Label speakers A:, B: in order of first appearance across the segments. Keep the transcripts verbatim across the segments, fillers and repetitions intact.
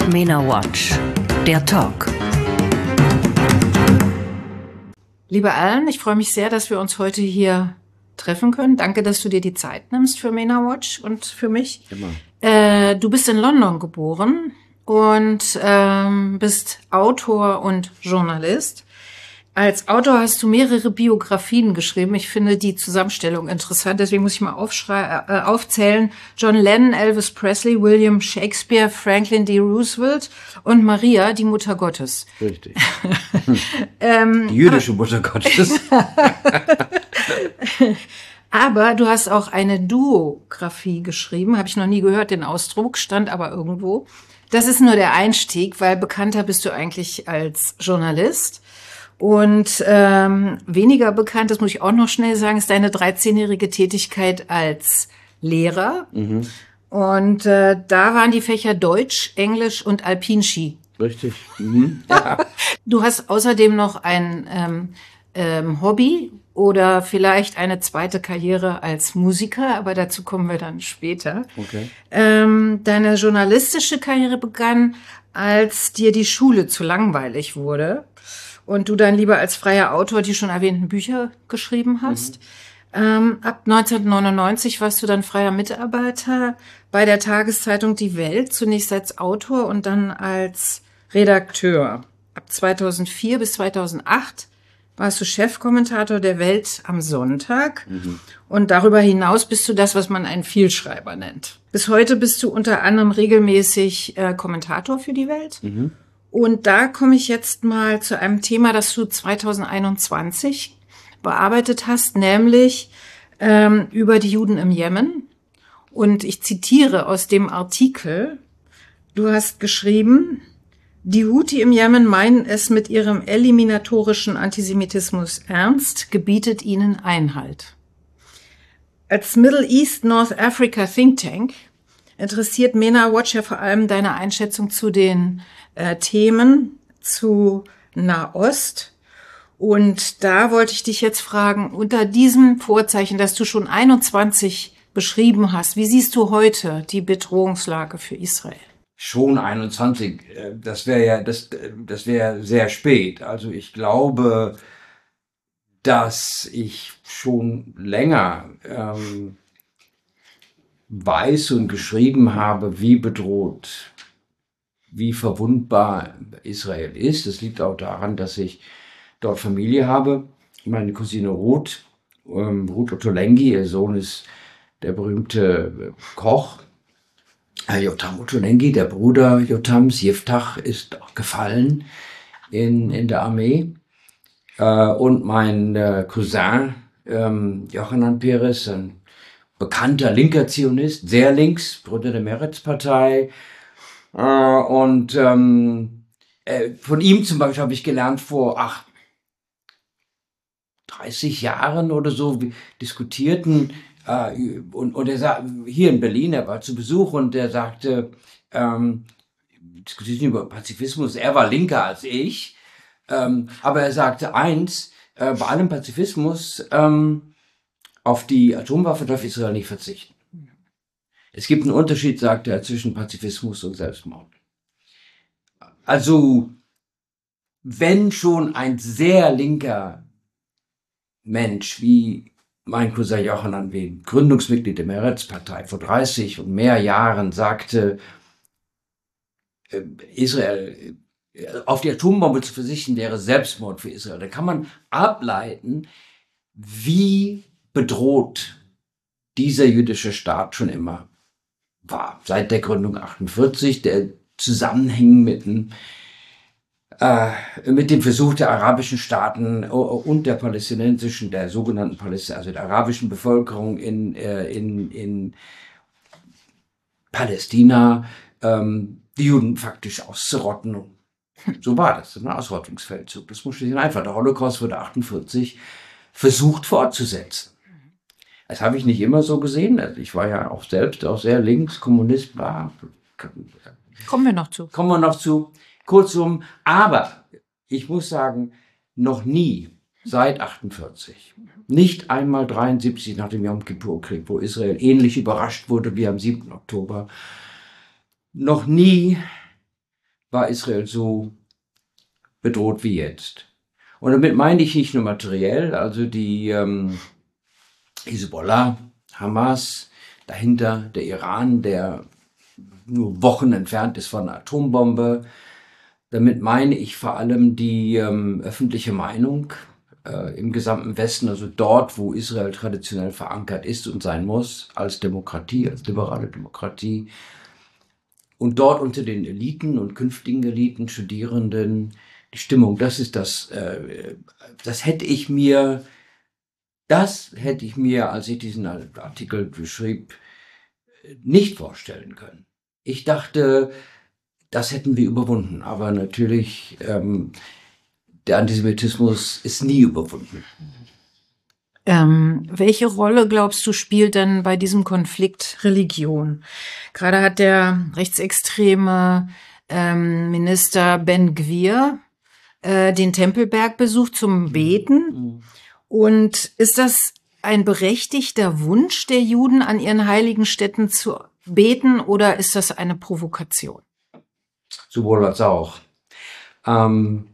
A: MENA Watch, der Talk.
B: Liebe Allen, ich freue mich sehr, dass wir uns heute hier treffen können. Danke, dass du dir die Zeit nimmst für MENA Watch und für mich.
C: Immer.
B: Äh, du bist in London geboren und ähm, bist Autor und Journalist. Als Autor hast du mehrere Biografien geschrieben. Ich finde die Zusammenstellung interessant, deswegen muss ich mal aufschrei- äh, aufzählen. John Lennon, Elvis Presley, William Shakespeare, Franklin D. Roosevelt und Maria, die Mutter Gottes.
C: Richtig.
B: ähm,
C: Die jüdische Mutter Gottes.
B: Aber du hast auch eine Duografie geschrieben, habe ich noch nie gehört, den Ausdruck, stand aber irgendwo. Das ist nur der Einstieg, weil bekannter bist du eigentlich als Journalist. Und ähm, weniger bekannt, das muss ich auch noch schnell sagen, ist deine dreizehnjährige Tätigkeit als Lehrer. Mhm. Und äh, da waren die Fächer Deutsch, Englisch und Alpinski.
C: Richtig. Mhm. Ja.
B: Du hast außerdem noch ein ähm, ähm, Hobby oder vielleicht eine zweite Karriere als Musiker, aber dazu kommen wir dann später.
C: Okay.
B: Ähm, deine journalistische Karriere begann, als dir die Schule zu langweilig wurde und du dann lieber als freier Autor die schon erwähnten Bücher geschrieben hast. Mhm. Ähm, ab neunzehnhundertneunundneunzig warst du dann freier Mitarbeiter bei der Tageszeitung Die Welt, zunächst als Autor und dann als Redakteur. Ab zweitausendvier bis zweitausendacht warst du Chefkommentator der Welt am Sonntag. Mhm. Und darüber hinaus bist du das, was man einen Vielschreiber nennt. Bis heute bist du unter anderem regelmäßig äh, Kommentator für die Welt. Mhm. Und da komme ich jetzt mal zu einem Thema, das du zweitausendeinundzwanzig bearbeitet hast, nämlich ähm, über die Juden im Jemen. Und ich zitiere aus dem Artikel, du hast geschrieben: Die Houthi im Jemen meinen es mit ihrem eliminatorischen Antisemitismus ernst, gebietet ihnen Einhalt. Als Middle East North Africa Think Tank interessiert MENA Watch ja vor allem deine Einschätzung zu den äh, Themen zu Nahost. Und da wollte ich dich jetzt fragen, unter diesem Vorzeichen, dass du schon einundzwanzig beschrieben hast, wie siehst du heute die Bedrohungslage für Israel?
C: Schon einundzwanzig, das wäre ja, das, das wäre sehr spät. Also ich glaube, dass ich schon länger ähm, weiß und geschrieben habe, wie bedroht, wie verwundbar Israel ist. Das liegt auch daran, dass ich dort Familie habe. Meine Cousine Ruth, ähm, Ruth Ottolenghi, ihr Sohn ist der berühmte Koch. Jotam Ottolenghi, der Bruder Jotams, Yiftach, ist auch gefallen in, in der Armee. Äh, und mein äh, Cousin ähm, Yochanan Peres, ein bekannter linker Zionist, sehr links, Gründer der Meretz-Partei. Äh, und ähm, äh, von ihm zum Beispiel habe ich gelernt vor ach, dreißig Jahren oder so, wir diskutierten. Uh, und, und er sagt, hier in Berlin, er war zu Besuch und er sagte, ähm, diskutieren über Pazifismus, er war linker als ich, ähm, aber er sagte eins, äh, bei allem Pazifismus, ähm, auf die Atomwaffe darf Israel nicht verzichten. Es gibt einen Unterschied, sagte er, zwischen Pazifismus und Selbstmord. Also, wenn schon ein sehr linker Mensch wie mein Cousin Yochanan, wie Gründungsmitglied der Meretz-Partei vor dreißig und mehr Jahren, sagte, äh, Israel, äh, auf die Atombombe zu verzichten, wäre Selbstmord für Israel. Da kann man ableiten, wie bedroht dieser jüdische Staat schon immer war. Seit der Gründung achtundvierzig, der Zusammenhang mit dem Äh, mit dem Versuch der arabischen Staaten und der palästinensischen, der sogenannten Palästin, also der arabischen Bevölkerung in, äh, in, in Palästina, ähm, die Juden faktisch auszurotten. So war das, ein Ausrottungsfeldzug. Das muss schlicht und einfach. Der Holocaust wurde achtundvierzig versucht fortzusetzen. Das habe ich nicht immer so gesehen. Also ich war ja auch selbst auch sehr links, Kommunist war.
B: Kommen wir noch zu.
C: Kommen wir noch zu. Kurzum, aber ich muss sagen, noch nie seit achtundvierzig, nicht einmal dreiundsiebzig nach dem Yom Kippur-Krieg, wo Israel ähnlich überrascht wurde wie am siebten Oktober, noch nie war Israel so bedroht wie jetzt. Und damit meine ich nicht nur materiell, also die ähm, Hisbollah, Hamas, dahinter der Iran, der nur Wochen entfernt ist von einer Atombombe. Damit meine ich vor allem die ähm, öffentliche Meinung äh, im gesamten Westen, also dort, wo Israel traditionell verankert ist und sein muss, als Demokratie, als liberale Demokratie. Und dort unter den Eliten und künftigen Eliten, Studierenden, die Stimmung, das ist das, äh, das hätte ich mir, das hätte ich mir, als ich diesen Artikel beschrieb, nicht vorstellen können. Ich dachte, das hätten wir überwunden, aber natürlich, ähm, der Antisemitismus ist nie überwunden.
B: Ähm, welche Rolle, glaubst du, spielt denn bei diesem Konflikt Religion? Gerade hat der rechtsextreme ähm, Minister Ben Gvir äh, den Tempelberg besucht zum Beten. Und ist das ein berechtigter Wunsch der Juden, an ihren heiligen Stätten zu beten, oder ist das eine Provokation?
C: Sowohl als auch. Ähm,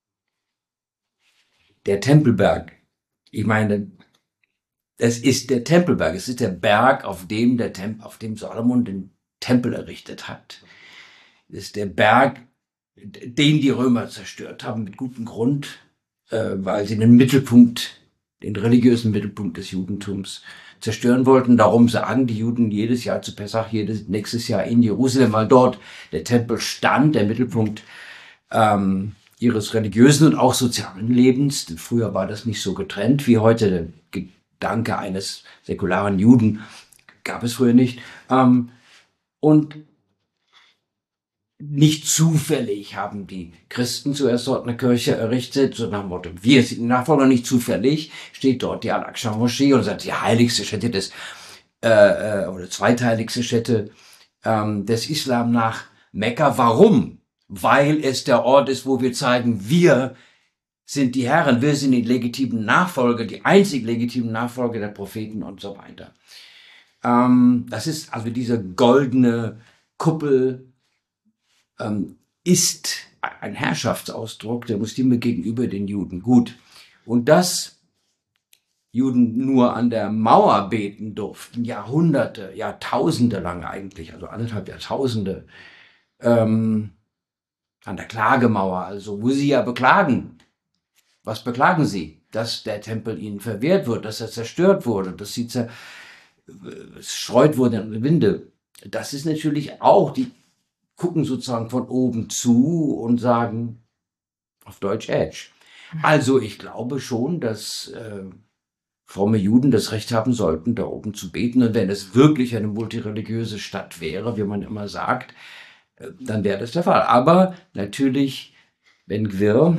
C: der Tempelberg, ich meine, es ist der Tempelberg, es ist der Berg, auf dem, der Tem auf dem Salomon den Tempel errichtet hat. Es ist der Berg, den die Römer zerstört haben, mit gutem Grund, äh, weil sie den Mittelpunkt, den religiösen Mittelpunkt des Judentums zerstören wollten. Darum sagen die Juden jedes Jahr zu Pessach, jedes nächstes Jahr in Jerusalem, weil dort der Tempel stand, der Mittelpunkt ähm, ihres religiösen und auch sozialen Lebens. Denn früher war das nicht so getrennt wie heute. Der Gedanke eines säkularen Juden gab es früher nicht. Ähm, und nicht zufällig haben die Christen zuerst dort eine Kirche errichtet, so nach dem Motto, wir sind die Nachfolger, nicht zufällig, steht dort die Al-Aqsa-Moschee und sagt, die heiligste Stätte des, äh, oder zweitheiligste Stätte ähm, des Islam nach Mekka. Warum? Weil es der Ort ist, wo wir zeigen, wir sind die Herren, wir sind die legitimen Nachfolger, die einzig legitimen Nachfolger der Propheten und so weiter. Ähm, das ist also diese goldene Kuppel, ähm, ist ein Herrschaftsausdruck der Muslime gegenüber den Juden. Gut. Und dass Juden nur an der Mauer beten durften, Jahrhunderte, Jahrtausende lang eigentlich, also anderthalb Jahrtausende, ähm, an der Klagemauer, also wo sie ja beklagen. Was beklagen sie? Dass der Tempel ihnen verwehrt wird, dass er zerstört wurde, dass sie zerstreut wurden in die Winde. Das ist natürlich auch, die gucken sozusagen von oben zu und sagen auf Deutsch Edge. Also ich glaube schon, dass äh, fromme Juden das Recht haben sollten, da oben zu beten. Und wenn es wirklich eine multireligiöse Stadt wäre, wie man immer sagt, äh, dann wäre das der Fall. Aber natürlich, Ben Gvir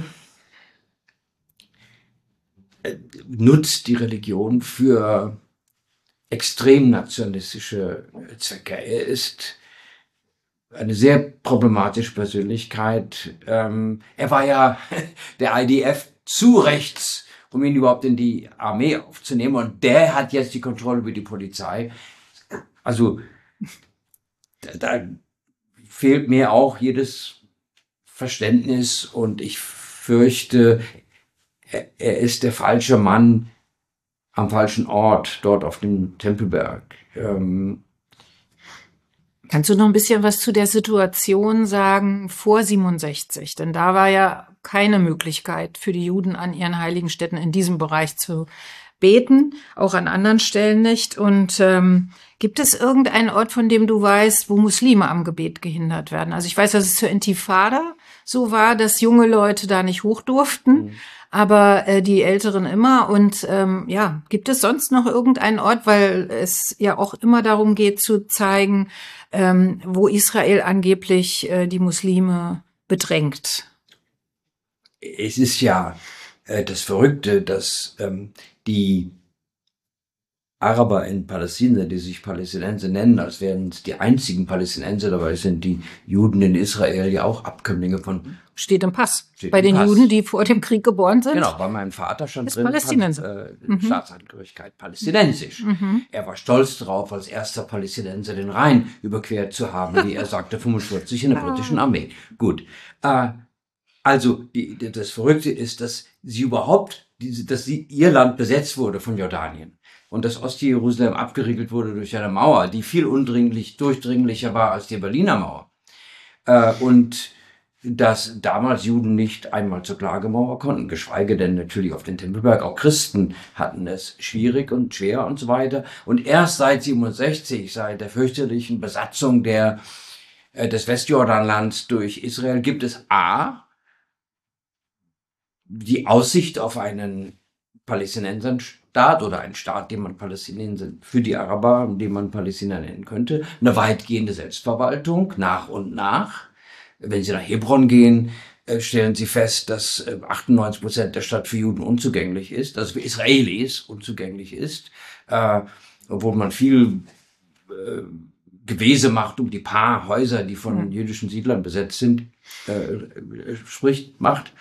C: äh, nutzt die Religion für extrem nationalistische Zwecke. Er ist eine sehr problematische Persönlichkeit. Ähm, er war ja der I D F zu rechts, um ihn überhaupt in die Armee aufzunehmen. Und der hat jetzt die Kontrolle über die Polizei. Also da, da fehlt mir auch jedes Verständnis. Und ich fürchte, er, er ist der falsche Mann am falschen Ort, dort auf dem Tempelberg. Ähm,
B: Kannst du noch ein bisschen was zu der Situation sagen vor siebenundsechzig? Denn da war ja keine Möglichkeit für die Juden an ihren heiligen Stätten in diesem Bereich zu beten, auch an anderen Stellen nicht. Und ähm, gibt es irgendeinen Ort, von dem du weißt, wo Muslime am Gebet gehindert werden? Also ich weiß, dass es zur Intifada so war, dass junge Leute da nicht hoch durften, mhm. aber äh, die Älteren immer. Und ähm, ja, gibt es sonst noch irgendeinen Ort, weil es ja auch immer darum geht zu zeigen, ähm, wo Israel angeblich äh, die Muslime bedrängt?
C: Es ist ja äh, das Verrückte, dass ähm, die Araber in Palästina, die sich Palästinenser nennen, als wären es die einzigen Palästinenser, dabei sind die Juden in Israel ja auch Abkömmlinge von...
B: Steht im Pass.
C: Steht
B: bei
C: im
B: den
C: Pass.
B: Juden, die vor dem Krieg geboren sind.
C: Genau, bei meinem Vater stand
B: ist
C: drin,
B: Palästinenser.
C: äh, mhm. Staatsangehörigkeit palästinensisch. Mhm. Er war stolz darauf, als erster Palästinenser den Rhein überquert zu haben, wie er sagte, fünfundvierzig in der britischen Armee. Gut. Äh, also, die, die, das Verrückte ist, dass sie überhaupt, diese, dass sie, ihr Land besetzt wurde von Jordanien. Und dass Ostjerusalem abgeriegelt wurde durch eine Mauer, die viel undringlich, durchdringlicher war als die Berliner Mauer. Äh, und dass damals Juden nicht einmal zur Klagemauer konnten, geschweige denn natürlich auf den Tempelberg. Auch Christen hatten es schwierig und schwer und so weiter. Und erst seit siebenundsechzig, seit der fürchterlichen Besatzung der, äh, des Westjordanlands durch Israel, gibt es A, die Aussicht auf einen Palästinenserstaat oder einen Staat, den man Palästinenser für die Araber, den man Palästina nennen könnte, eine weitgehende Selbstverwaltung nach und nach. Wenn Sie nach Hebron gehen, stellen Sie fest, dass achtundneunzig Prozent der Stadt für Juden unzugänglich ist, also für Israelis unzugänglich ist, äh, obwohl man viel äh, Gewese macht um die paar Häuser, die von mhm. jüdischen Siedlern besetzt sind, äh, spricht, macht.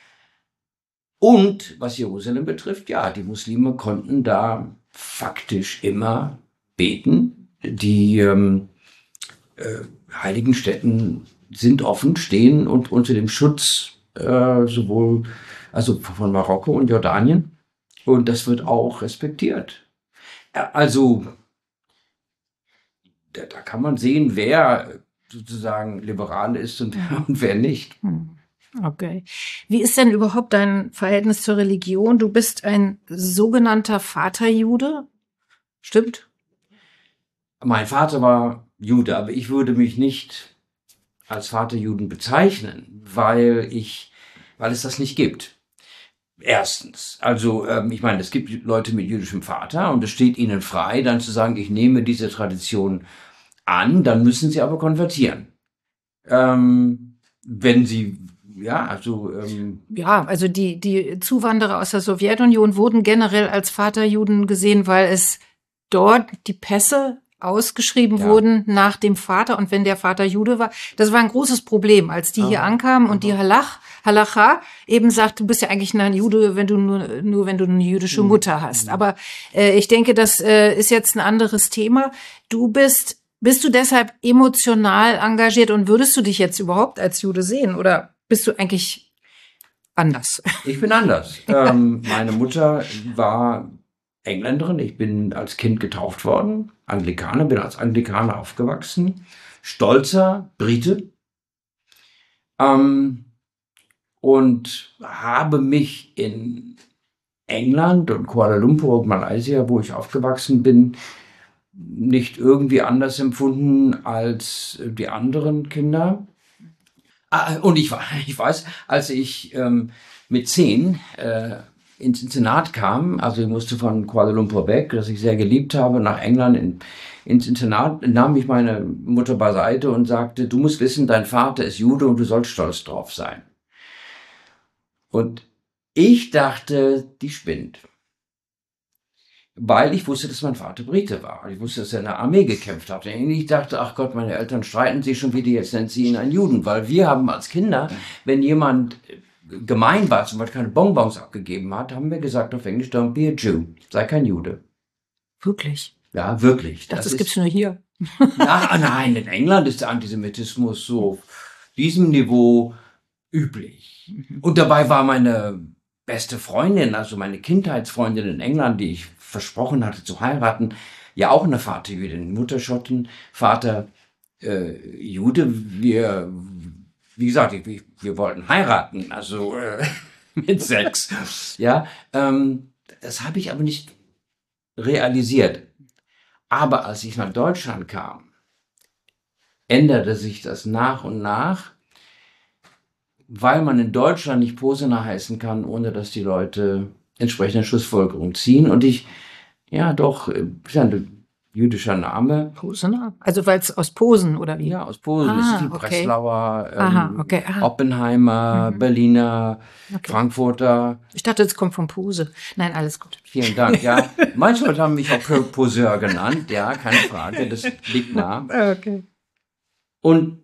C: Und was Jerusalem betrifft, ja, die Muslime konnten da faktisch immer beten. Die ähm, äh, heiligen Stätten sind offen, stehen und unter dem Schutz äh, sowohl also von Marokko und Jordanien. Und das wird auch respektiert. Also da, da kann man sehen, wer sozusagen liberal ist und, und wer nicht.
B: Okay. Wie ist denn überhaupt dein Verhältnis zur Religion? Du bist ein sogenannter Vaterjude, stimmt?
C: Mein Vater war Jude, aber ich würde mich nicht als Vaterjuden bezeichnen, weil ich, weil es das nicht gibt. Erstens, also ähm, ich meine, es gibt Leute mit jüdischem Vater und es steht ihnen frei, dann zu sagen, ich nehme diese Tradition an, dann müssen sie aber konvertieren. Ähm, wenn sie Ja, also ähm
B: ja, also die die Zuwanderer aus der Sowjetunion wurden generell als Vaterjuden gesehen, weil es dort die Pässe ausgeschrieben ja. wurden nach dem Vater, und wenn der Vater Jude war, das war ein großes Problem, als die Aha. hier ankamen und Aha. die Halach, Halacha eben sagt, du bist ja eigentlich ein Jude, wenn du nur nur wenn du eine jüdische mhm. Mutter hast. Mhm. Aber äh, ich denke, das äh, ist jetzt ein anderes Thema. Du bist bist du deshalb emotional engagiert und würdest du dich jetzt überhaupt als Jude sehen, oder bist du eigentlich anders?
C: Ich bin anders. ähm, meine Mutter war Engländerin. Ich bin als Kind getauft worden. Anglikaner, bin als Anglikaner aufgewachsen. Stolzer Brite. Ähm, und habe mich in England und Kuala Lumpur, Malaysia, wo ich aufgewachsen bin, nicht irgendwie anders empfunden als die anderen Kinder. Und ich, ich weiß, als ich ähm, mit zehn äh, ins Internat kam, also ich musste von Kuala Lumpur weg, das ich sehr geliebt habe, nach England in, ins Internat, nahm mich meine Mutter beiseite und sagte, du musst wissen, dein Vater ist Jude und du sollst stolz drauf sein. Und ich dachte, die spinnt. Weil ich wusste, dass mein Vater Brite war. Ich wusste, dass er in der Armee gekämpft hatte. Und ich dachte, ach Gott, meine Eltern streiten sich schon wieder, jetzt nennt sie ihn einen Juden. Weil wir haben als Kinder, wenn jemand gemein war, zum Beispiel keine Bonbons abgegeben hat, haben wir gesagt auf Englisch, don't be a Jew. Sei kein Jude.
B: Wirklich?
C: Ja, wirklich.
B: Ich dachte, das, das gibt's nur hier.
C: Ja, nein, in England ist der Antisemitismus so auf diesem Niveau üblich. Und dabei war meine beste Freundin, also meine Kindheitsfreundin in England, die ich versprochen hatte zu heiraten, ja auch eine Vaterjüdin, Mutter Schotten, Vater äh, Jude. Wir, wie gesagt, wir, wir wollten heiraten, also äh, mit sechs. Ja, ähm, das habe ich aber nicht realisiert. Aber als ich nach Deutschland kam, änderte sich das nach und nach, weil man in Deutschland nicht Posener heißen kann, ohne dass die Leute entsprechende Schlussfolgerungen ziehen. Und ich, ja doch, jüdischer Name.
B: Posener? Also weil es aus Posen oder wie?
C: Ja, aus Posen.
B: Ah,
C: Es ist wie
B: okay.
C: Breslauer, ähm,
B: Aha, okay. Ah.
C: Oppenheimer,
B: Mhm.
C: Berliner,
B: Okay.
C: Frankfurter.
B: Ich dachte, es kommt von Pose. Nein, alles gut.
C: Vielen Dank, ja. Manche Leute haben mich auch Po- Poseur genannt, ja, keine Frage, das liegt nah.
B: Okay.
C: Und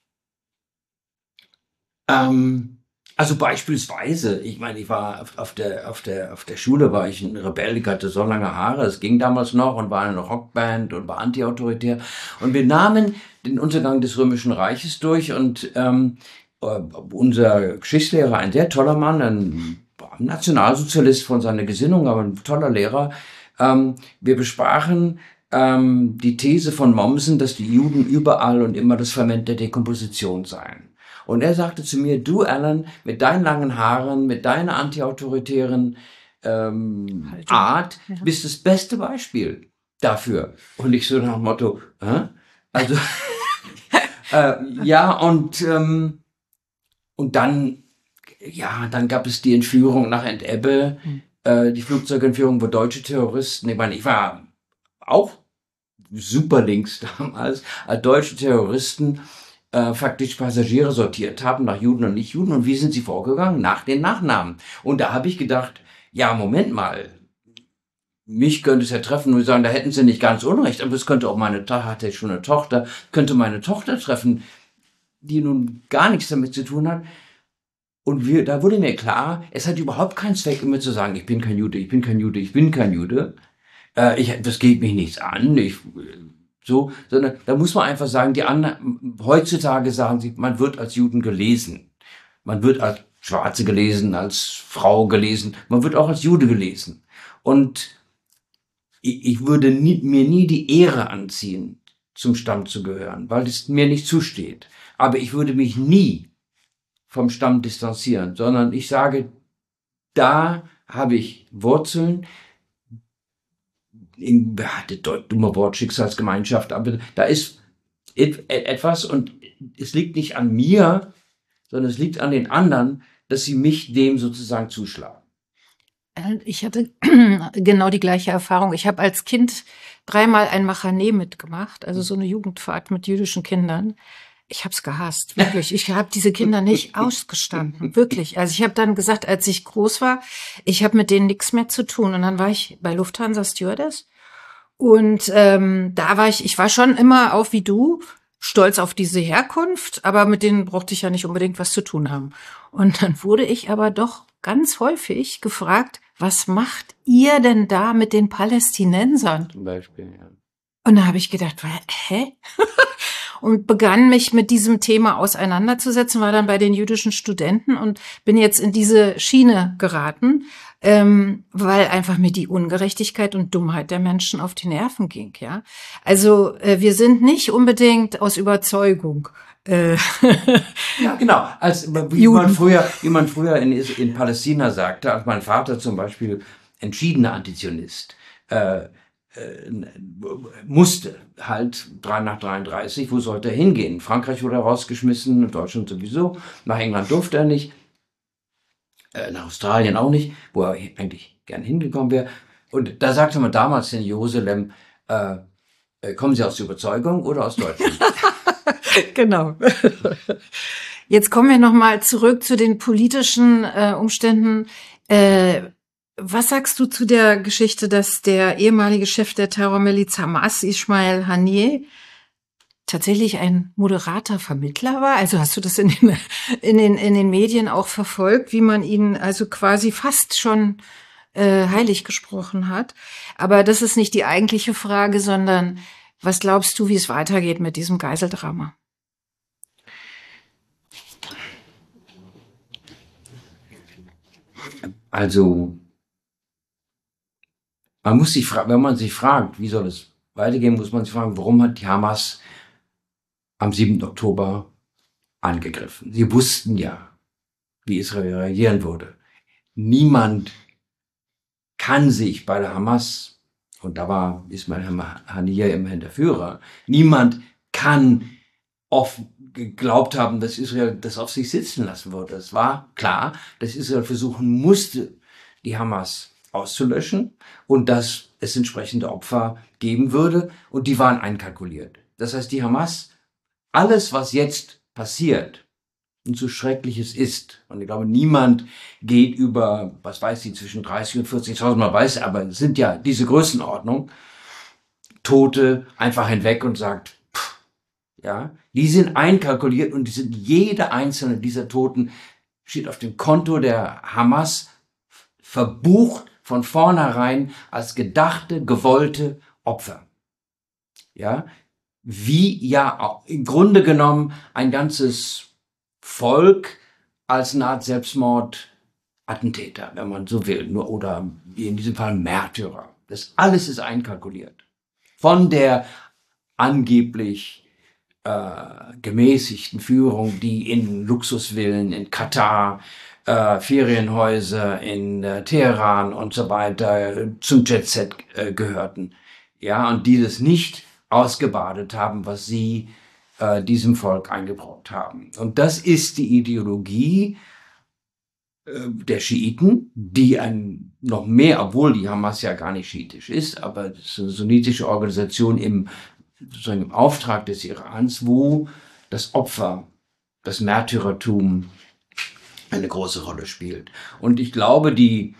C: ähm, also beispielsweise, ich meine, ich war auf, auf der auf der auf der Schule war ich ein Rebell, ich hatte so lange Haare, es ging damals noch und war eine Rockband und war antiautoritär und wir nahmen den Untergang des Römischen Reiches durch und ähm, äh, unser Geschichtslehrer, ein sehr toller Mann, ein Nationalsozialist von seiner Gesinnung, aber ein toller Lehrer, ähm, wir besprachen ähm, die These von Mommsen, dass die Juden überall und immer das Ferment der Dekomposition seien. Und er sagte zu mir, du Alan, mit deinen langen Haaren, mit deiner antiautoritären ähm,
B: Haltung.
C: Art,
B: Ja.
C: bist das beste Beispiel dafür. Und ich so nach dem Motto, hä? Also, äh, ja, und, ähm, und dann, ja, dann gab es die Entführung nach Entebbe,
B: Hm.
C: äh, die Flugzeugentführung, wo deutsche Terroristen, ich meine, ich war auch super links damals, als deutsche Terroristen äh, faktisch Passagiere sortiert haben nach Juden und Nichtjuden. Und wie sind sie vorgegangen? Nach den Nachnamen. Und da habe ich gedacht, ja, Moment mal, mich könnte es ja treffen und sagen, da hätten sie nicht ganz unrecht, aber es könnte auch meine Tochter, hatte ich schon eine Tochter, könnte meine Tochter treffen, die nun gar nichts damit zu tun hat. Und wir, da wurde mir klar, es hat überhaupt keinen Zweck, immer zu sagen, ich bin kein Jude, ich bin kein Jude, ich bin kein Jude. Äh, ich, das geht mich nichts an, ich, so, sondern da muss man einfach sagen, die anderen, heutzutage sagen sie, man wird als Juden gelesen. Man wird als Schwarze gelesen, als Frau gelesen, man wird auch als Jude gelesen. Und ich, ich würde nie, mir nie die Ehre anziehen, zum Stamm zu gehören, weil es mir nicht zusteht. Aber ich würde mich nie vom Stamm distanzieren, sondern ich sage, da habe ich Wurzeln, in, dummer Wort, Schicksalsgemeinschaft, aber da ist et, et, etwas und es liegt nicht an mir, sondern es liegt an den anderen, dass sie mich dem sozusagen zuschlagen.
B: Ich hatte genau die gleiche Erfahrung. Ich habe als Kind dreimal ein Machaneh mitgemacht, also so eine Jugendfahrt mit jüdischen Kindern. Ich habe es gehasst, wirklich. Ich habe diese Kinder nicht ausgestanden, wirklich. Also ich habe dann gesagt, als ich groß war, ich habe mit denen nichts mehr zu tun. Und dann war ich bei Lufthansa Stewardess. Und ähm, da war ich, ich war schon immer auch wie du, stolz auf diese Herkunft, aber mit denen brauchte ich ja nicht unbedingt was zu tun haben. Und dann wurde ich aber doch ganz häufig gefragt, was macht ihr denn da mit den Palästinensern?
C: Zum Beispiel, ja.
B: Und da habe ich gedacht, hä? Und begann mich mit diesem Thema auseinanderzusetzen, war dann bei den jüdischen Studenten und bin jetzt in diese Schiene geraten, ähm, weil einfach mir die Ungerechtigkeit und Dummheit der Menschen auf die Nerven ging. Ja, also äh, wir sind nicht unbedingt aus Überzeugung. Äh,
C: ja, genau. Als wie
B: Juden.
C: man früher, wie man früher in, in Palästina sagte, als mein Vater zum Beispiel entschiedener Antizionist. Äh, Äh, musste halt nach dreiunddreißig, wo sollte er hingehen? Frankreich wurde er rausgeschmissen, Deutschland sowieso, nach England durfte er nicht, äh, nach Australien auch nicht, wo er eigentlich gern hingekommen wäre. Und da sagte man damals in Jerusalem, äh, äh, kommen Sie aus der Überzeugung oder aus Deutschland?
B: Genau. Jetzt kommen wir nochmal zurück zu den politischen äh, Umständen. Äh, Was sagst du zu der Geschichte, dass der ehemalige Chef der Terrormiliz Hamas, Ismail Haniyeh, tatsächlich ein moderater Vermittler war? Also hast du das in den, in den, in den Medien auch verfolgt, wie man ihn also quasi fast schon äh, heilig gesprochen hat? Aber das ist nicht die eigentliche Frage, sondern was glaubst du, wie es weitergeht mit diesem Geiseldrama?
C: Also Man muss sich fragen, wenn man sich fragt, wie soll es weitergehen, muss man sich fragen, warum hat die Hamas am siebten Oktober angegriffen? Sie wussten ja, wie Israel reagieren würde. Niemand kann sich bei der Hamas, und da war Ismail Haniyeh immerhin der Führer, niemand kann oft geglaubt haben, dass Israel das auf sich sitzen lassen würde. Es war klar, dass Israel versuchen musste, die Hamas auszulöschen und dass es entsprechende Opfer geben würde und die waren einkalkuliert. Das heißt, die Hamas, alles was jetzt passiert und so schrecklich es ist, und ich glaube, niemand geht über, was weiß ich, zwischen dreißig und vierzigtausend, man weiß, aber es sind ja diese Größenordnung, Tote einfach hinweg und sagt, pff, ja, die sind einkalkuliert und die sind, jede einzelne dieser Toten steht auf dem Konto der Hamas verbucht von vornherein als gedachte, gewollte Opfer. Ja, wie ja auch im Grunde genommen ein ganzes Volk als eine Art Selbstmordattentäter, wenn man so will, nur oder wie in diesem Fall Märtyrer. Das alles ist einkalkuliert. Von der angeblich äh, gemäßigten Führung, die in Luxusvillen in Katar, äh, Ferienhäuser in äh, Teheran und so weiter äh, zum Jet-Set äh, gehörten. Ja, und die das nicht ausgebadet haben, was sie äh, diesem Volk eingebrockt haben. Und das ist die Ideologie äh, der Schiiten, die ein noch mehr, obwohl die Hamas ja gar nicht schiitisch ist, aber das ist eine sunnitische Organisation im, sozusagen im Auftrag des Irans, wo das Opfer, das Märtyrertum eine große Rolle spielt. Und ich glaube, die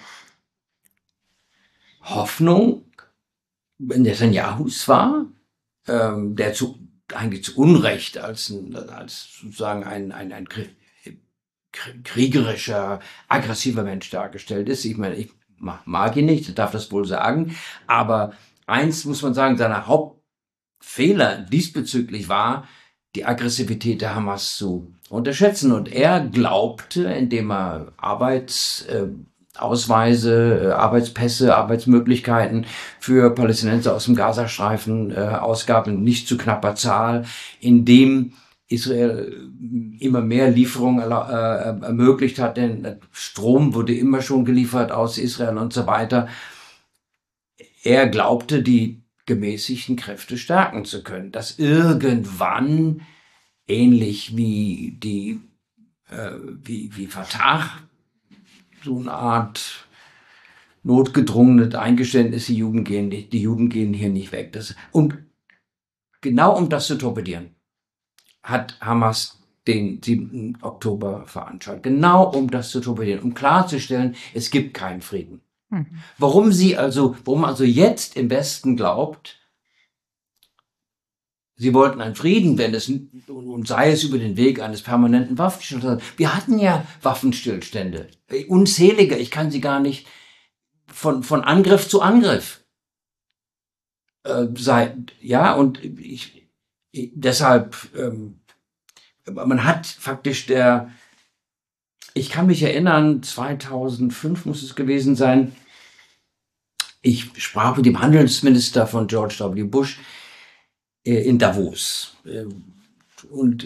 C: Hoffnung Netanyahus war, ähm, der zu, eigentlich zu Unrecht als, ein, als sozusagen ein, ein, ein kriegerischer, aggressiver Mensch dargestellt ist. Ich meine, ich mag ihn nicht, darf das wohl sagen, aber eins muss man sagen, seine Hauptfehler diesbezüglich war, die Aggressivität der Hamas zu unterschätzen. Und er glaubte, indem er Arbeitsausweise, Arbeitspässe, Arbeitsmöglichkeiten für Palästinenser aus dem Gazastreifen äh, ausgab, in nicht zu knapper Zahl, indem Israel immer mehr Lieferungen äh, ermöglicht hat, denn Strom wurde immer schon geliefert aus Israel und so weiter. Er glaubte, die gemäßigten Kräfte stärken zu können, dass irgendwann, ähnlich wie die äh, wie, wie Fatah, so eine Art notgedrungene Eingeständnis, die Juden gehen, die, die Juden gehen hier nicht weg. Das, und genau um das zu torpedieren, hat Hamas den siebten Oktober veranstaltet. Genau um das zu torpedieren, um klarzustellen, es gibt keinen Frieden. Mhm. Warum sie also, warum also jetzt im Westen glaubt, sie wollten einen Frieden, wenn es, und sei es über den Weg eines permanenten Waffenstillstands. Wir hatten ja Waffenstillstände, unzählige, ich kann sie gar nicht, von, von Angriff zu Angriff. Äh, sei, ja, und ich, ich deshalb, ähm, man hat faktisch der, ich kann mich erinnern, zweitausendfünf muss es gewesen sein, ich sprach mit dem Handelsminister von George W. Bush in Davos. Und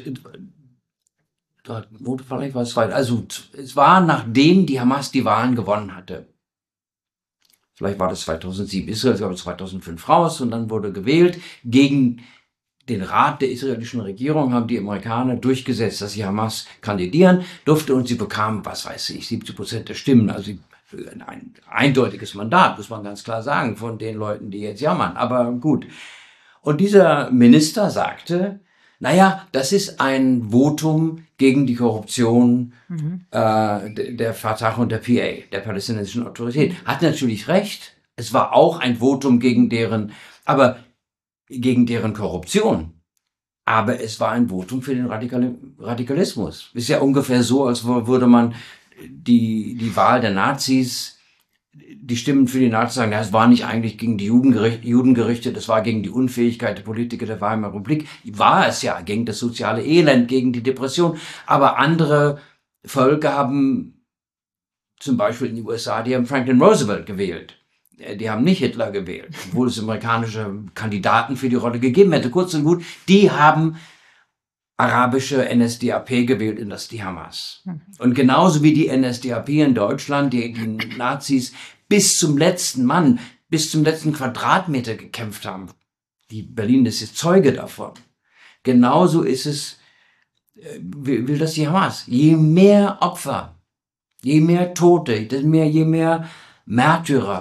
C: dort, vielleicht war es weit, also es war, nachdem die Hamas die Wahlen gewonnen hatte. Vielleicht war das zweitausendsieben, Israel gab zweitausendfünf raus und dann wurde gewählt. Gegen den Rat der israelischen Regierung haben die Amerikaner durchgesetzt, dass die Hamas kandidieren durfte und sie bekamen, was weiß ich, siebzig Prozent der Stimmen. Also ein eindeutiges Mandat, muss man ganz klar sagen, von den Leuten, die jetzt jammern. Aber gut. Und dieser Minister sagte, naja, das ist ein Votum gegen die Korruption mhm. äh, der Fatah und der P A, der palästinensischen Autorität. Hat natürlich recht. Es war auch ein Votum gegen deren, aber gegen deren Korruption. Aber es war ein Votum für den Radikal Radikalismus. Ist ja ungefähr so, als würde man die, die Wahl der Nazis, die Stimmen für die Nazis sagen, ja, es war nicht eigentlich gegen die Juden gerichtet, Juden gerichtet, es war gegen die Unfähigkeit der Politiker der Weimarer Republik. War es ja, gegen das soziale Elend, gegen die Depression. Aber andere Völker haben, zum Beispiel in den U S A, die haben Franklin Roosevelt gewählt. Die haben nicht Hitler gewählt, obwohl es amerikanische Kandidaten für die Rolle gegeben hätte. Kurz und gut, die haben arabische N S D A P gewählt in das die Hamas. Und genauso wie die N S D A P in Deutschland, die, die Nazis bis zum letzten Mann, bis zum letzten Quadratmeter gekämpft haben. Die Berlin ist jetzt Zeuge davon. Genauso ist es, will das die Hamas. Je mehr Opfer, je mehr Tote, je mehr, je mehr Märtyrer,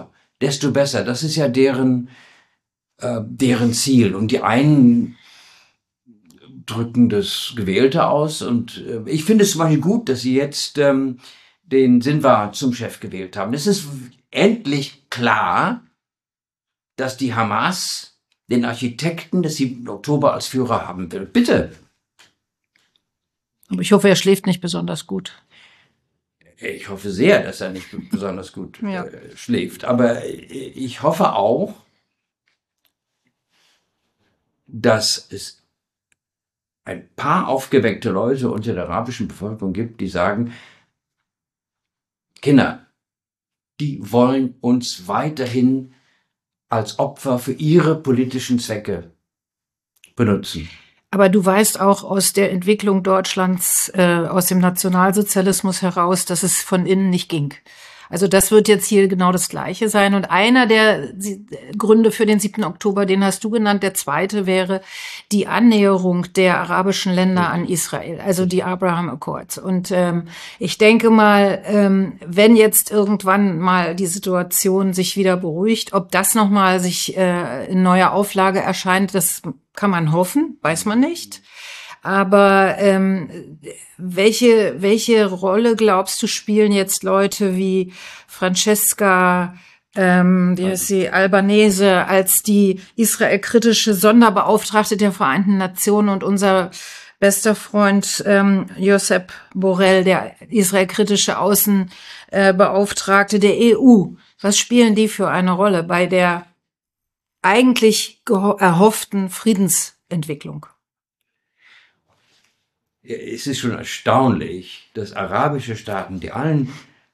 C: desto besser. Das ist ja deren, äh, deren Ziel. Und die einen drücken das Gewählte aus. Und äh, ich finde es zum Beispiel gut, dass sie jetzt ähm, den Sinwar zum Chef gewählt haben. Es ist endlich klar, dass die Hamas den Architekten des siebten Oktober als Führer haben will. Bitte.
B: Aber ich hoffe, er schläft nicht besonders gut.
C: Ich hoffe sehr, dass er nicht besonders gut
B: ja.
C: äh, schläft. Aber ich hoffe auch, dass es ein paar aufgeweckte Leute unter der arabischen Bevölkerung gibt, die sagen, Kinder, die wollen uns weiterhin als Opfer für ihre politischen Zwecke benutzen.
B: Aber du weißt auch aus der Entwicklung Deutschlands, äh, aus dem Nationalsozialismus heraus, dass es von innen nicht ging. Also das wird jetzt hier genau das Gleiche sein. Und einer der Gründe für den siebten Oktober, den hast du genannt, der zweite wäre die Annäherung der arabischen Länder an Israel, also die Abraham Accords. Und ähm, ich denke mal, ähm, wenn jetzt irgendwann mal die Situation sich wieder beruhigt, ob das nochmal sich äh, in neuer Auflage erscheint, das kann man hoffen, weiß man nicht. Aber ähm, welche welche Rolle glaubst du spielen jetzt Leute wie Francesca, ähm, wie heißt sie, Albanese als die israelkritische Sonderbeauftragte der Vereinten Nationen und unser bester Freund ähm, Josep Borrell, der israelkritische Außenbeauftragte äh, der E U? Was spielen die für eine Rolle bei der eigentlich erhofften Friedensentwicklung?
C: Es ist schon erstaunlich, dass arabische Staaten, die allen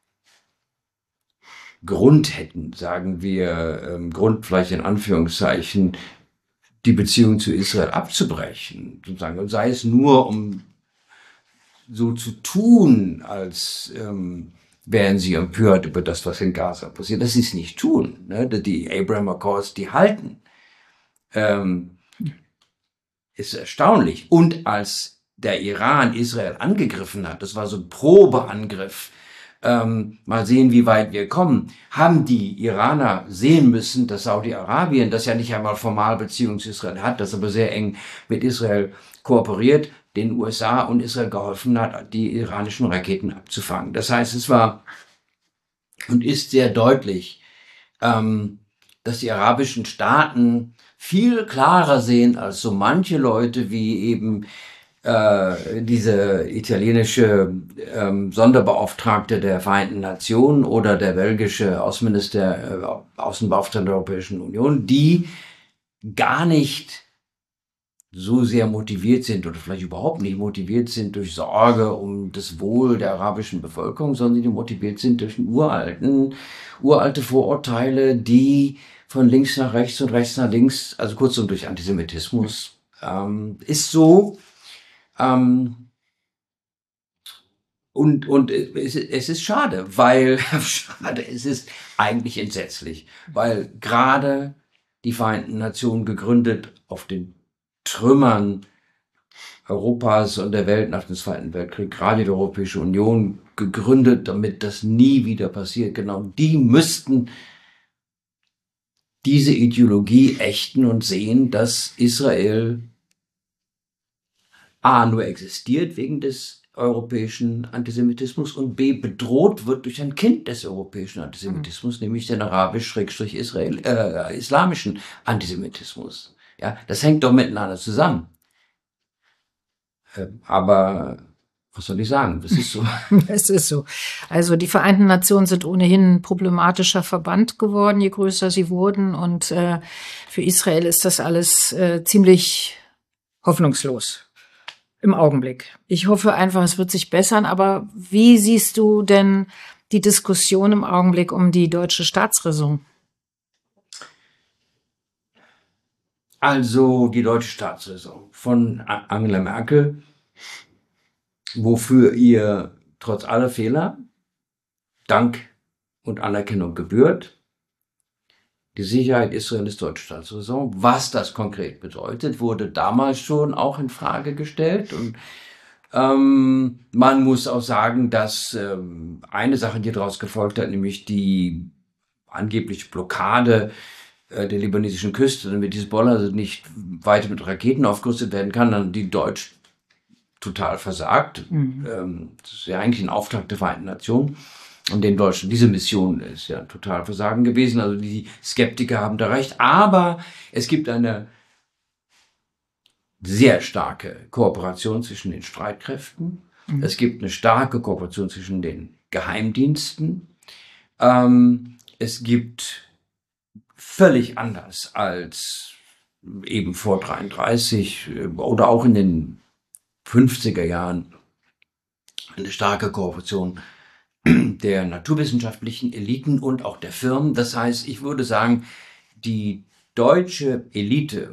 C: Grund hätten, sagen wir, ähm, Grund vielleicht in Anführungszeichen, die Beziehung zu Israel abzubrechen, sozusagen, und sei es nur, um so zu tun, als ähm, wären sie empört über das, was in Gaza passiert. Das ist nicht tun. Ne? Die Abraham Accords, die halten. Ähm, ist erstaunlich. Und als der Iran Israel angegriffen hat, das war so ein Probeangriff, ähm, mal sehen, wie weit wir kommen, haben die Iraner sehen müssen, dass Saudi-Arabien, das ja nicht einmal formal Beziehungen zu Israel hat, das aber sehr eng mit Israel kooperiert, den U S A und Israel geholfen hat, die iranischen Raketen abzufangen. Das heißt, es war und ist sehr deutlich, ähm, dass die arabischen Staaten viel klarer sehen als so manche Leute wie eben äh, diese italienische ähm, Sonderbeauftragte der Vereinten Nationen oder der belgische Außenminister, äh, Außenbeauftragte der Europäischen Union, die gar nicht so sehr motiviert sind oder vielleicht überhaupt nicht motiviert sind durch Sorge um das Wohl der arabischen Bevölkerung, sondern die motiviert sind durch uralten, uralte Vorurteile, die von links nach rechts und rechts nach links, also kurzum durch Antisemitismus, ähm, ist so. Ähm, und und es, es ist schade, weil, schade, es ist eigentlich entsetzlich, weil gerade die Vereinten Nationen, gegründet auf den Trümmern Europas und der Welt nach dem Zweiten Weltkrieg, gerade die Europäische Union, gegründet, damit das nie wieder passiert. Genau, die müssten diese Ideologie ächten und sehen, dass Israel A, nur existiert wegen des europäischen Antisemitismus und B, bedroht wird durch ein Kind des europäischen Antisemitismus, mhm. nämlich den arabisch-israel, äh, islamischen Antisemitismus. Ja, das hängt doch miteinander zusammen. Äh, aber was soll ich sagen? Das ist so.
B: Es ist so. Also die Vereinten Nationen sind ohnehin ein problematischer Verband geworden, je größer sie wurden. Und äh, für Israel ist das alles äh, ziemlich hoffnungslos im Augenblick. Ich hoffe einfach, es wird sich bessern. Aber wie siehst du denn die Diskussion im Augenblick um die deutsche Staatsräson?
C: Also die deutsche Staatsräson von Angela Merkel, wofür ihr trotz aller Fehler Dank und Anerkennung gebührt. Die Sicherheit Israels ist deutsche Staatsräson. Was das konkret bedeutet, wurde damals schon auch in Frage gestellt. Und ähm, man muss auch sagen, dass ähm, eine Sache, die daraus gefolgt hat, nämlich die angebliche Blockade äh, der libanesischen Küste, damit Hisbollah nicht weiter mit Raketen aufgerüstet werden kann, dann die Deutsch total versagt. Mhm. Ähm, das ist ja eigentlich ein Auftrag der Vereinten Nationen. Und den Deutschen, diese Mission ist ja total Versagen gewesen. Also die Skeptiker haben da recht. Aber es gibt eine sehr starke Kooperation zwischen den Streitkräften. Mhm. Es gibt eine starke Kooperation zwischen den Geheimdiensten. Ähm, es gibt völlig anders als eben vor dreiunddreißig oder auch in den fünfziger Jahren eine starke Kooperation der naturwissenschaftlichen Eliten und auch der Firmen. Das heißt, ich würde sagen, die deutsche Elite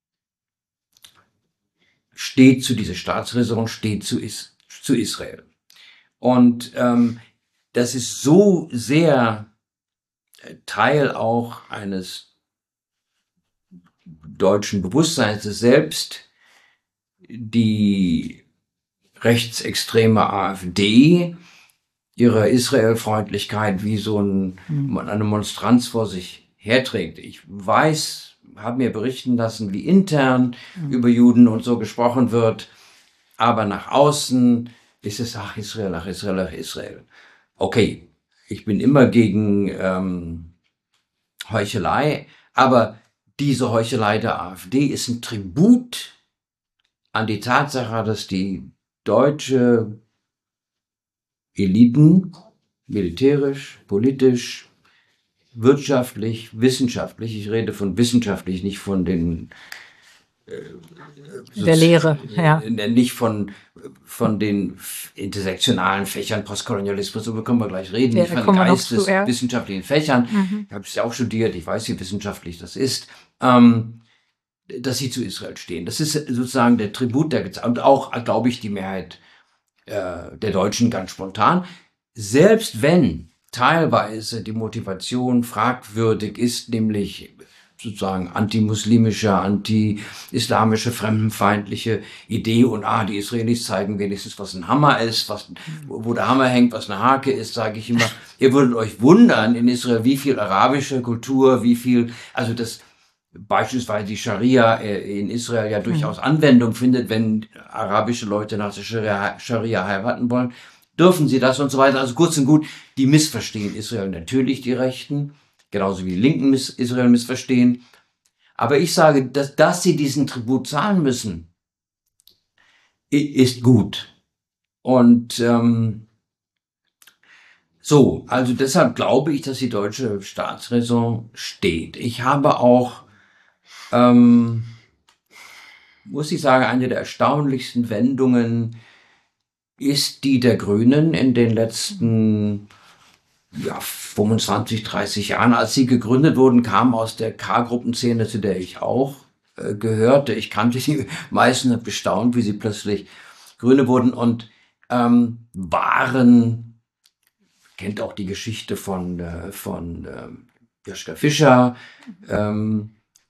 C: steht zu dieser Staatsräson, steht zu, Is- zu Israel. Und ähm, das ist so sehr Teil auch eines deutschen Bewusstseins, dass selbst die rechtsextreme AfD ihre Israelfreundlichkeit wie so ein, mhm. eine Monstranz vor sich herträgt. Ich weiß, habe mir berichten lassen, wie intern mhm. über Juden und so gesprochen wird, aber nach außen ist es, ach Israel, ach Israel, ach Israel. Okay, ich bin immer gegen ähm, Heuchelei, aber diese Heuchelei der AfD ist ein Tribut an die Tatsache, dass die deutsche Eliten, militärisch, politisch, wirtschaftlich, wissenschaftlich, ich rede von wissenschaftlich, nicht von den äh,
B: der Lehre, ja.
C: Äh, nicht von, von den intersektionalen Fächern, Postkolonialismus, darüber können wir gleich reden,
B: ja,
C: nicht von den geisteswissenschaftlichen Fächern, mhm. ich habe es ja auch studiert, ich weiß, wie wissenschaftlich das ist, ähm, dass sie zu Israel stehen. Das ist sozusagen der Tribut, der und auch, glaube ich, die Mehrheit äh, der Deutschen ganz spontan. Selbst wenn teilweise die Motivation fragwürdig ist, nämlich sozusagen antimuslimische, anti-islamische, fremdenfeindliche Idee und ah, die Israelis zeigen wenigstens, was ein Hammer ist, was, wo der Hammer hängt, was eine Hake ist, sage ich immer. Ihr würdet euch wundern in Israel, wie viel arabische Kultur, wie viel, also das beispielsweise die Scharia in Israel ja durchaus mhm. Anwendung findet, wenn arabische Leute nach der Scharia, Scharia heiraten wollen, dürfen sie das und so weiter. Also kurz und gut, die missverstehen Israel natürlich, die Rechten, genauso wie die Linken miss- Israel missverstehen. Aber ich sage, dass, dass sie diesen Tribut zahlen müssen, ist gut. Und ähm, so, also deshalb glaube ich, dass die deutsche Staatsräson steht. Ich habe auch Ähm, muss ich sagen, eine der erstaunlichsten Wendungen ist die der Grünen in den letzten ja, fünfundzwanzig, dreißig Jahren. Als sie gegründet wurden, kamen aus der K-Gruppenszene, zu der ich auch äh, gehörte. Ich kannte die meisten, bestaunt, wie sie plötzlich Grüne wurden und ähm, waren, kennt auch die Geschichte von, äh, von äh, Joschka Fischer, ähm,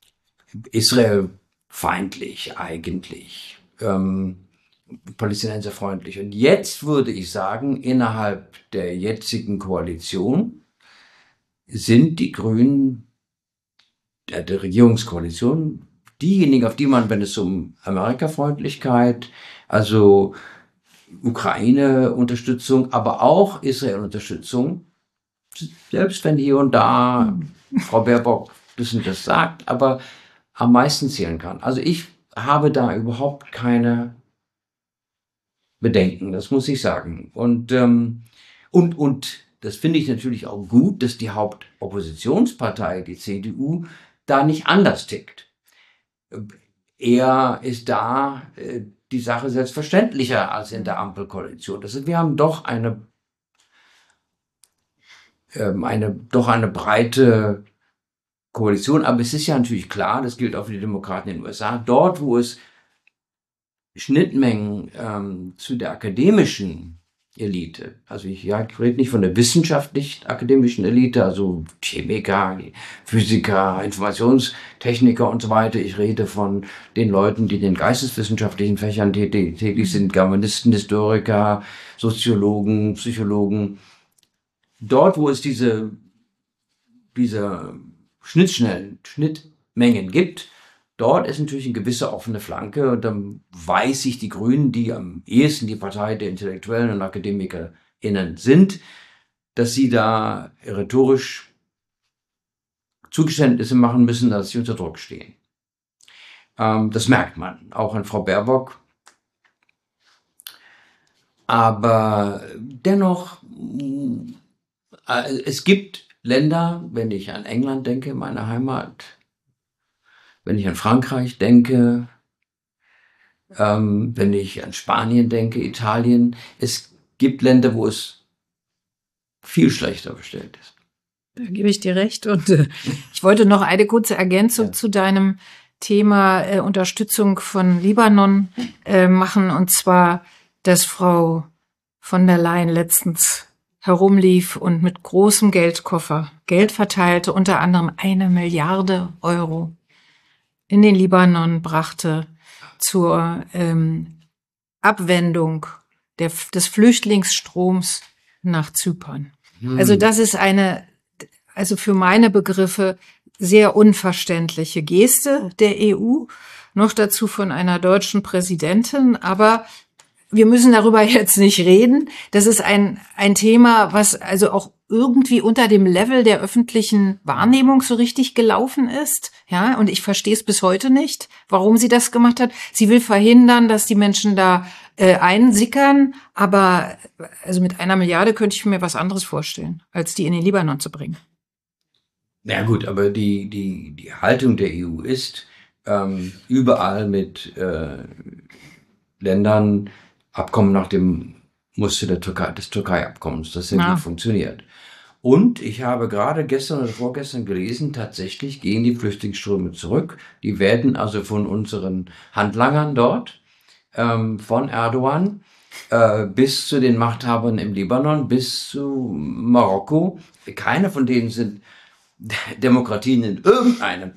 C: Israel-feindlich eigentlich, ähm, palästinenserfreundlich. Und jetzt würde ich sagen, innerhalb der jetzigen Koalition sind die Grünen, der, der Regierungskoalition, diejenigen, auf die man, wenn es um Amerikafreundlichkeit, also Ukraine-Unterstützung, aber auch Israel-Unterstützung, selbst wenn hier und da Frau Baerbock das und das sagt, aber am meisten zählen kann. Also ich habe da überhaupt keine Bedenken, das muss ich sagen. Und, ähm, und, und das finde ich natürlich auch gut, dass die Hauptoppositionspartei, die C D U, da nicht anders tickt. Eher ist da äh, die Sache selbstverständlicher als in der Ampelkoalition. Das ist, wir haben doch eine, ähm, eine, doch eine breite Koalition, aber es ist ja natürlich klar, das gilt auch für die Demokraten in den U S A, dort, wo es Schnittmengen ähm, zu der akademischen Elite, also ich, ja, ich rede nicht von der wissenschaftlich-akademischen Elite, also Chemiker, Physiker, Informationstechniker und so weiter, ich rede von den Leuten, die in den geisteswissenschaftlichen Fächern tätig, tätig sind, Germanisten, Historiker, Soziologen, Psychologen, dort, wo es diese diese Schnittschnellen, Schnittmengen gibt, dort ist natürlich eine gewisse offene Flanke und dann weiß ich, die Grünen, die am ehesten die Partei der Intellektuellen und AkademikerInnen sind, dass sie da rhetorisch Zugeständnisse machen müssen, dass sie unter Druck stehen. Ähm, das merkt man, auch an Frau Baerbock. Aber dennoch, äh, es gibt Länder, wenn ich an England denke, meine Heimat, wenn ich an Frankreich denke, ähm, wenn ich an Spanien denke, Italien, es gibt Länder, wo es viel schlechter bestellt ist.
B: Da gebe ich dir recht. Und äh, ich wollte noch eine kurze Ergänzung ja. zu deinem Thema äh, Unterstützung von Libanon äh, machen. Und zwar, dass Frau von der Leyen letztens herumlief und mit großem Geldkoffer Geld verteilte, unter anderem eine Milliarde Euro in den Libanon brachte zur ähm, Abwendung der, des Flüchtlingsstroms nach Zypern. Hm. Also das ist eine, also für meine Begriffe, sehr unverständliche Geste der E U, noch dazu von einer deutschen Präsidentin, aber wir müssen darüber jetzt nicht reden. Das ist ein, ein Thema, was also auch irgendwie unter dem Level der öffentlichen Wahrnehmung so richtig gelaufen ist. Ja, und ich verstehe es bis heute nicht, warum sie das gemacht hat. Sie will verhindern, dass die Menschen da äh, einsickern, aber also mit einer Milliarde könnte ich mir was anderes vorstellen, als die in den Libanon zu bringen.
C: Na ja, gut, aber die, die, die Haltung der E U ist, ähm, überall mit äh, Ländern Abkommen nach dem Muster der Türkei, des Türkei-Abkommens, das sehr gut funktioniert. Und ich habe gerade gestern oder vorgestern gelesen, tatsächlich gehen die Flüchtlingsströme zurück. Die werden also von unseren Handlangern dort, ähm, von Erdogan äh, bis zu den Machthabern im Libanon, bis zu Marokko. Keine von denen sind Demokratien in irgendeinem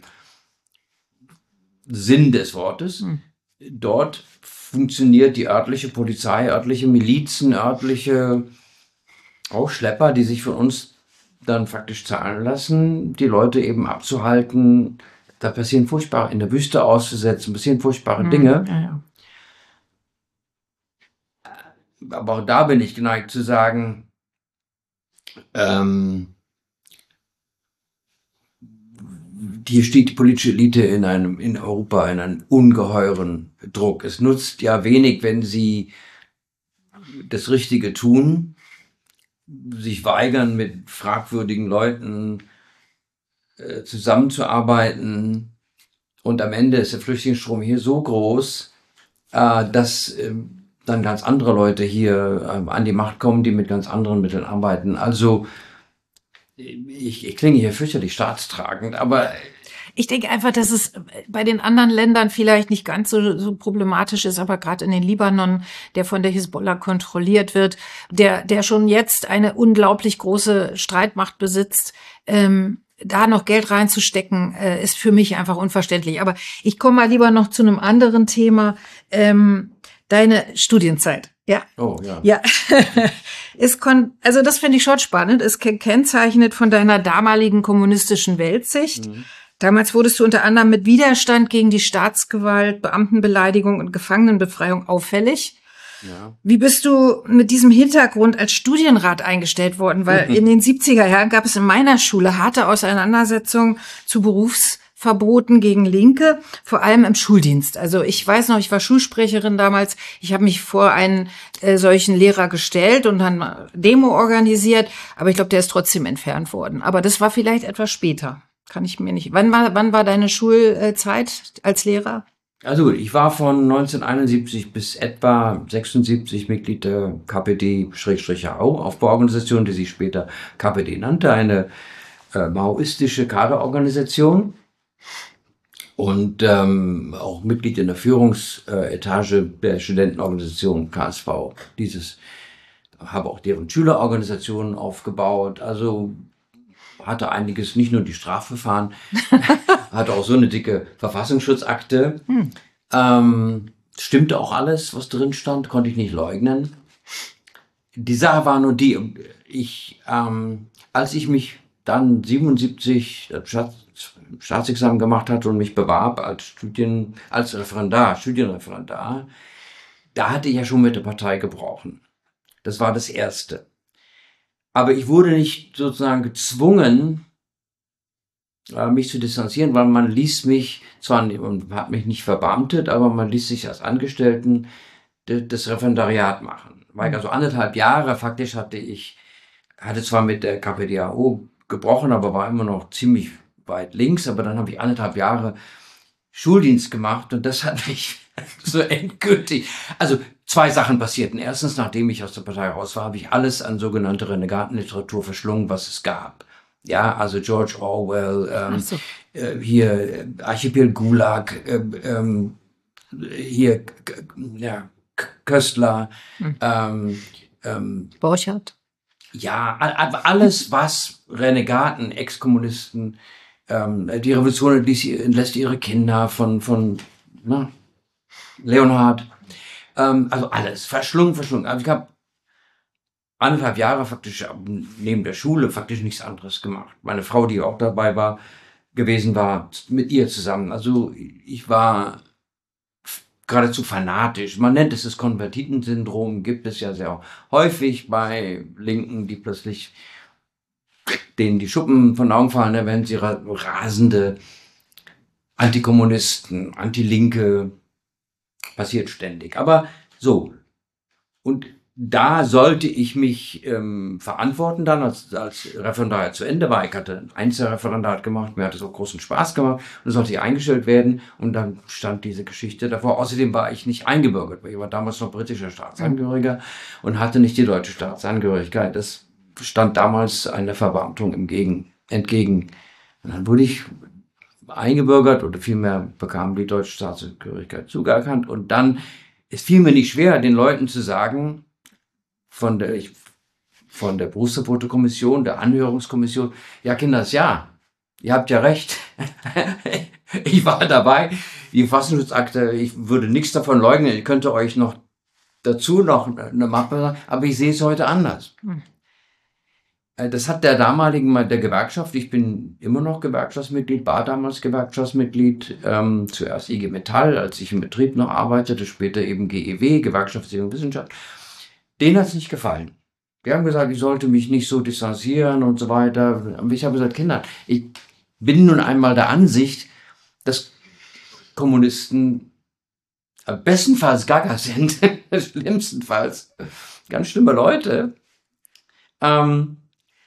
C: Sinn des Wortes. Hm. Dort funktioniert die örtliche Polizei, örtliche Milizen, örtliche auch Schlepper, die sich von uns dann faktisch zahlen lassen, die Leute eben abzuhalten. Da passieren furchtbare, in der Wüste auszusetzen, passieren furchtbare hm, Dinge. Ja, ja. Aber auch da bin ich geneigt zu sagen, ähm, hier steht die politische Elite in einem, in Europa in einem ungeheuren Druck. Es nutzt ja wenig, wenn sie das Richtige tun, sich weigern, mit fragwürdigen Leuten äh, zusammenzuarbeiten. Und am Ende ist der Flüchtlingsstrom hier so groß, äh, dass äh, dann ganz andere Leute hier äh, an die Macht kommen, die mit ganz anderen Mitteln arbeiten. Also ich, ich klinge hier fürchterlich staatstragend, aber
B: ich denke einfach, dass es bei den anderen Ländern vielleicht nicht ganz so, so problematisch ist, aber gerade in den Libanon, der von der Hisbollah kontrolliert wird, der, der schon jetzt eine unglaublich große Streitmacht besitzt, ähm, da noch Geld reinzustecken, äh, ist für mich einfach unverständlich. Aber ich komme mal lieber noch zu einem anderen Thema. Ähm, deine Studienzeit. Ja.
C: Oh, ja.
B: Ja. ist kon also das finde ich schon spannend. Ist gekennzeichnet von deiner damaligen kommunistischen Weltsicht. Mhm. Damals wurdest du unter anderem mit Widerstand gegen die Staatsgewalt, Beamtenbeleidigung und Gefangenenbefreiung auffällig. Ja. Wie bist du mit diesem Hintergrund als Studienrat eingestellt worden? Weil in den siebziger Jahren gab es in meiner Schule harte Auseinandersetzungen zu Berufsverboten gegen Linke, vor allem im Schuldienst. Also ich weiß noch, ich war Schulsprecherin damals. Ich habe mich vor einen äh, solchen Lehrer gestellt und dann eine Demo organisiert. Aber ich glaube, der ist trotzdem entfernt worden. Aber das war vielleicht etwas später. Kann ich mir nicht. Wann war, wann war deine Schulzeit als Lehrer?
C: Also gut, ich war von neunzehnhunderteinundsiebzig bis etwa sechsundsiebzig Mitglied der K P D-H A U, Aufbauorganisation, die sich später K P D nannte, eine äh, maoistische Kaderorganisation. Und ähm, auch Mitglied in der Führungsetage der Studentenorganisation K S V. Dieses habe auch deren Schülerorganisationen aufgebaut. Also hatte einiges, nicht nur die Strafverfahren, hatte auch so eine dicke Verfassungsschutzakte. Hm. Ähm, stimmte auch alles, was drin stand, konnte ich nicht leugnen. Die Sache war nur die, ich, ähm, als ich mich dann siebenundsiebzig das Staatsexamen gemacht hatte und mich bewarb als Studien, als Referendar, Studienreferendar, da hatte ich ja schon mit der Partei gebrochen. Das war das Erste. Aber ich wurde nicht sozusagen gezwungen, mich zu distanzieren, weil man ließ mich, zwar man hat mich nicht verbeamtet, aber man ließ sich als Angestellten das Referendariat machen. Weil also anderthalb Jahre faktisch hatte ich, hatte zwar mit der K P D A O gebrochen, aber war immer noch ziemlich weit links, aber dann habe ich anderthalb Jahre Schuldienst gemacht und das hat mich so endgültig, also zwei Sachen passierten. Erstens, nachdem ich aus der Partei raus war, habe ich alles an sogenannte Renegatenliteratur verschlungen, was es gab. Ja, also George Orwell, ähm, so. äh, hier äh, Archipel Gulag, äh, ähm, hier ja, Köstler, hm. ähm, ähm,
B: Borchardt.
C: Ja, alles, was Renegaten, Exkommunisten, ähm, die Revolution lässt ihre Kinder von, von na, Leonhard, ähm, also alles, verschlungen, verschlungen. Also ich habe anderthalb Jahre faktisch neben der Schule faktisch nichts anderes gemacht. Meine Frau, die auch dabei war, gewesen war, mit ihr zusammen. Also ich war geradezu fanatisch. Man nennt es das Konvertitensyndrom, gibt es ja sehr häufig bei Linken, die plötzlich denen die Schuppen von den Augen fallen, da werden sie rasende Antikommunisten, Antilinke, passiert ständig. Aber so, und da sollte ich mich ähm, verantworten dann, als, als Referendar zu Ende war. Ich hatte ein Einzelreferendat gemacht, mir hat es auch großen Spaß gemacht und sollte ich eingestellt werden und dann stand diese Geschichte davor. Außerdem war ich nicht eingebürgert, weil ich war damals noch britischer Staatsangehöriger und hatte nicht die deutsche Staatsangehörigkeit. Das stand damals einer Verbeamtung im Gegen, entgegen. Und dann wurde ich eingebürgert oder vielmehr bekam die deutsche Staatsangehörigkeit zugeerkannt und dann, es fiel mir nicht schwer, den Leuten zu sagen, von der, ich, von der Berufsverbote-Kommission, der Anhörungskommission, ja, Kinders, ja, ihr habt ja recht. Ich war dabei, die Verfassungsschutzakte, ich würde nichts davon leugnen, ich könnte euch noch dazu noch eine Mappe sagen, aber ich sehe es heute anders. Hm. Das hat der damaligen, der Gewerkschaft, ich bin immer noch Gewerkschaftsmitglied, war damals Gewerkschaftsmitglied, ähm, zuerst I G Metall, als ich im Betrieb noch arbeitete, später eben G E W, Gewerkschaftswesen und Wissenschaft. Denen hat es nicht gefallen. Die haben gesagt, ich sollte mich nicht so distanzieren und so weiter. Und ich habe gesagt, Kinder, ich bin nun einmal der Ansicht, dass Kommunisten bestenfalls Gaga sind, schlimmstenfalls ganz schlimme Leute. Ähm,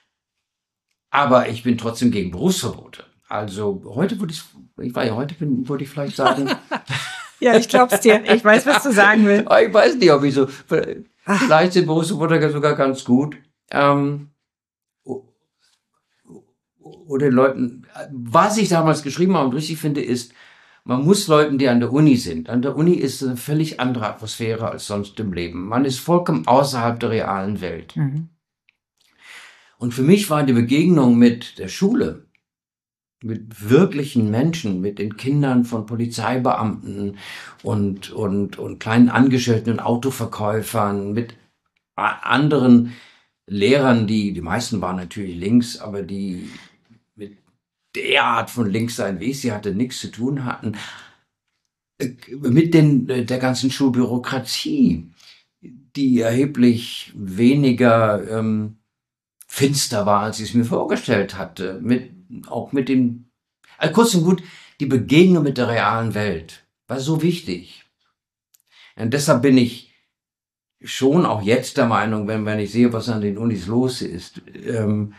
C: aber ich bin trotzdem gegen Berufsverbote. Also heute würde ich, ich war ja heute bin, würde ich vielleicht sagen.
B: Ja, ich glaub's dir. Ich weiß, was du sagen willst.
C: Ich weiß nicht, ob ich so, vielleicht sind Berufsverbote sogar ganz gut. Ähm, oder den Leuten, was ich damals geschrieben habe und richtig finde, ist, man muss Leuten, die an der Uni sind. An der Uni ist eine völlig andere Atmosphäre als sonst im Leben. Man ist vollkommen außerhalb der realen Welt. Mhm. Und für mich war die Begegnung mit der Schule, mit wirklichen Menschen, mit den Kindern von Polizeibeamten und, und, und kleinen Angestellten und Autoverkäufern, mit anderen Lehrern, die, die meisten waren natürlich links, aber die mit der Art von links sein, wie ich sie hatte, nichts zu tun hatten, mit den, der ganzen Schulbürokratie, die erheblich weniger ähm, finster war, als ich es mir vorgestellt hatte, mit, auch mit dem, also kurz und gut, die Begegnung mit der realen Welt war so wichtig. Und deshalb bin ich schon auch jetzt der Meinung, wenn, wenn ich sehe, was an den Unis los ist, ähm,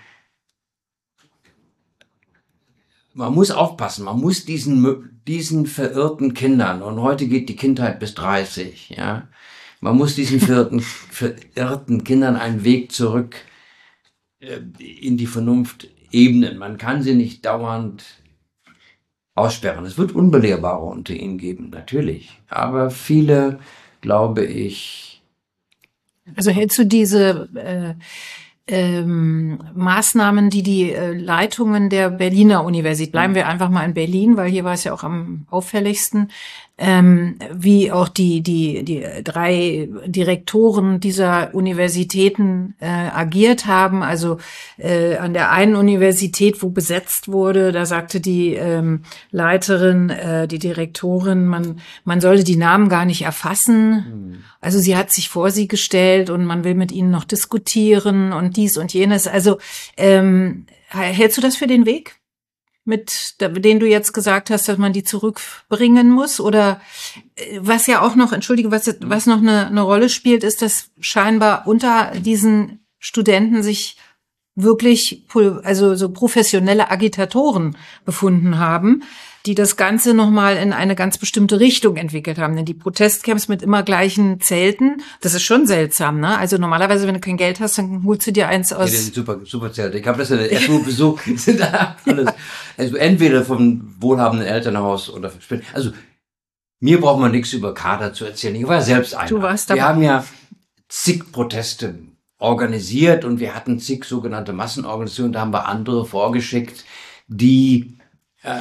C: man muss aufpassen, man muss diesen, diesen verirrten Kindern, und heute geht die Kindheit bis dreißig, ja, man muss diesen verirrten, verirrten Kindern einen Weg zurück äh, in die Vernunft ebnen. Man kann sie nicht dauernd aussperren. Es wird Unbelehrbare unter ihnen geben, natürlich. Aber viele, glaube ich.
B: Also hältst du diese äh, ähm, Maßnahmen, die die äh, Leitungen der Berliner Universität, bleiben wir einfach mal in Berlin, weil hier war es ja auch am auffälligsten, ähm, wie auch die die die drei Direktoren dieser Universitäten äh, agiert haben. Also äh, an der einen Universität, wo besetzt wurde, da sagte die ähm, Leiterin, äh, die Direktorin, man man sollte die Namen gar nicht erfassen. Mhm. Also sie hat sich vor sie gestellt und man will mit ihnen noch diskutieren und dies und jenes. Also ähm, hältst du das für den Weg, mit den du jetzt gesagt hast, dass man die zurückbringen muss? Oder was ja auch noch, entschuldige, was, was noch eine, eine Rolle spielt, ist, dass scheinbar unter diesen Studenten sich wirklich, also so professionelle Agitatoren befunden haben, die das Ganze nochmal in eine ganz bestimmte Richtung entwickelt haben. Denn die Protestcamps mit immer gleichen Zelten, das ist schon seltsam, ne? Also normalerweise, wenn du kein Geld hast, dann holst du dir eins aus. Ja,
C: das sind super, super Zelte. Ich habe das in der ersten besucht. Sind da alles, also entweder vom wohlhabenden Elternhaus oder also mir braucht man nichts über Kader zu erzählen. Ich war selbst einer.
B: Du warst dabei.
C: Wir haben ja zig Proteste organisiert und wir hatten zig sogenannte Massenorganisationen. Da haben wir andere vorgeschickt, die äh,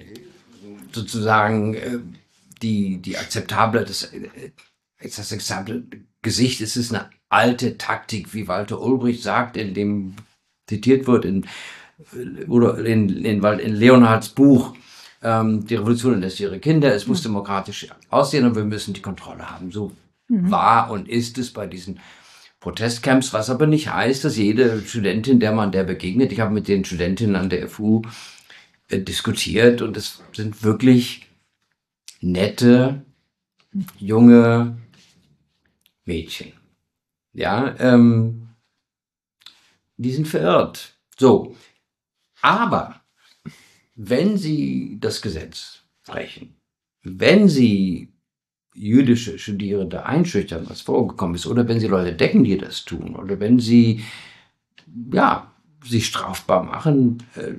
C: sozusagen äh, die die akzeptable das, äh, das akzeptable Gesicht. Es ist eine alte Taktik, wie Walter Ulbricht sagt, in dem zitiert wird in oder in, in, in Leonhards Buch ähm, Die Revolution lässt ihre Kinder. Es muss demokratisch aussehen und wir müssen die Kontrolle haben. So mhm. war und ist es bei diesen Protestcamps, was aber nicht heißt, dass jede Studentin, der man der begegnet, ich habe mit den Studentinnen an der F U äh, diskutiert und es sind wirklich nette, junge Mädchen. Ja, ähm, die sind verirrt. So, aber wenn sie das Gesetz brechen, wenn sie jüdische Studierende einschüchtern, was vorgekommen ist, oder wenn sie Leute decken, die das tun, oder wenn sie, ja, sich strafbar machen, äh,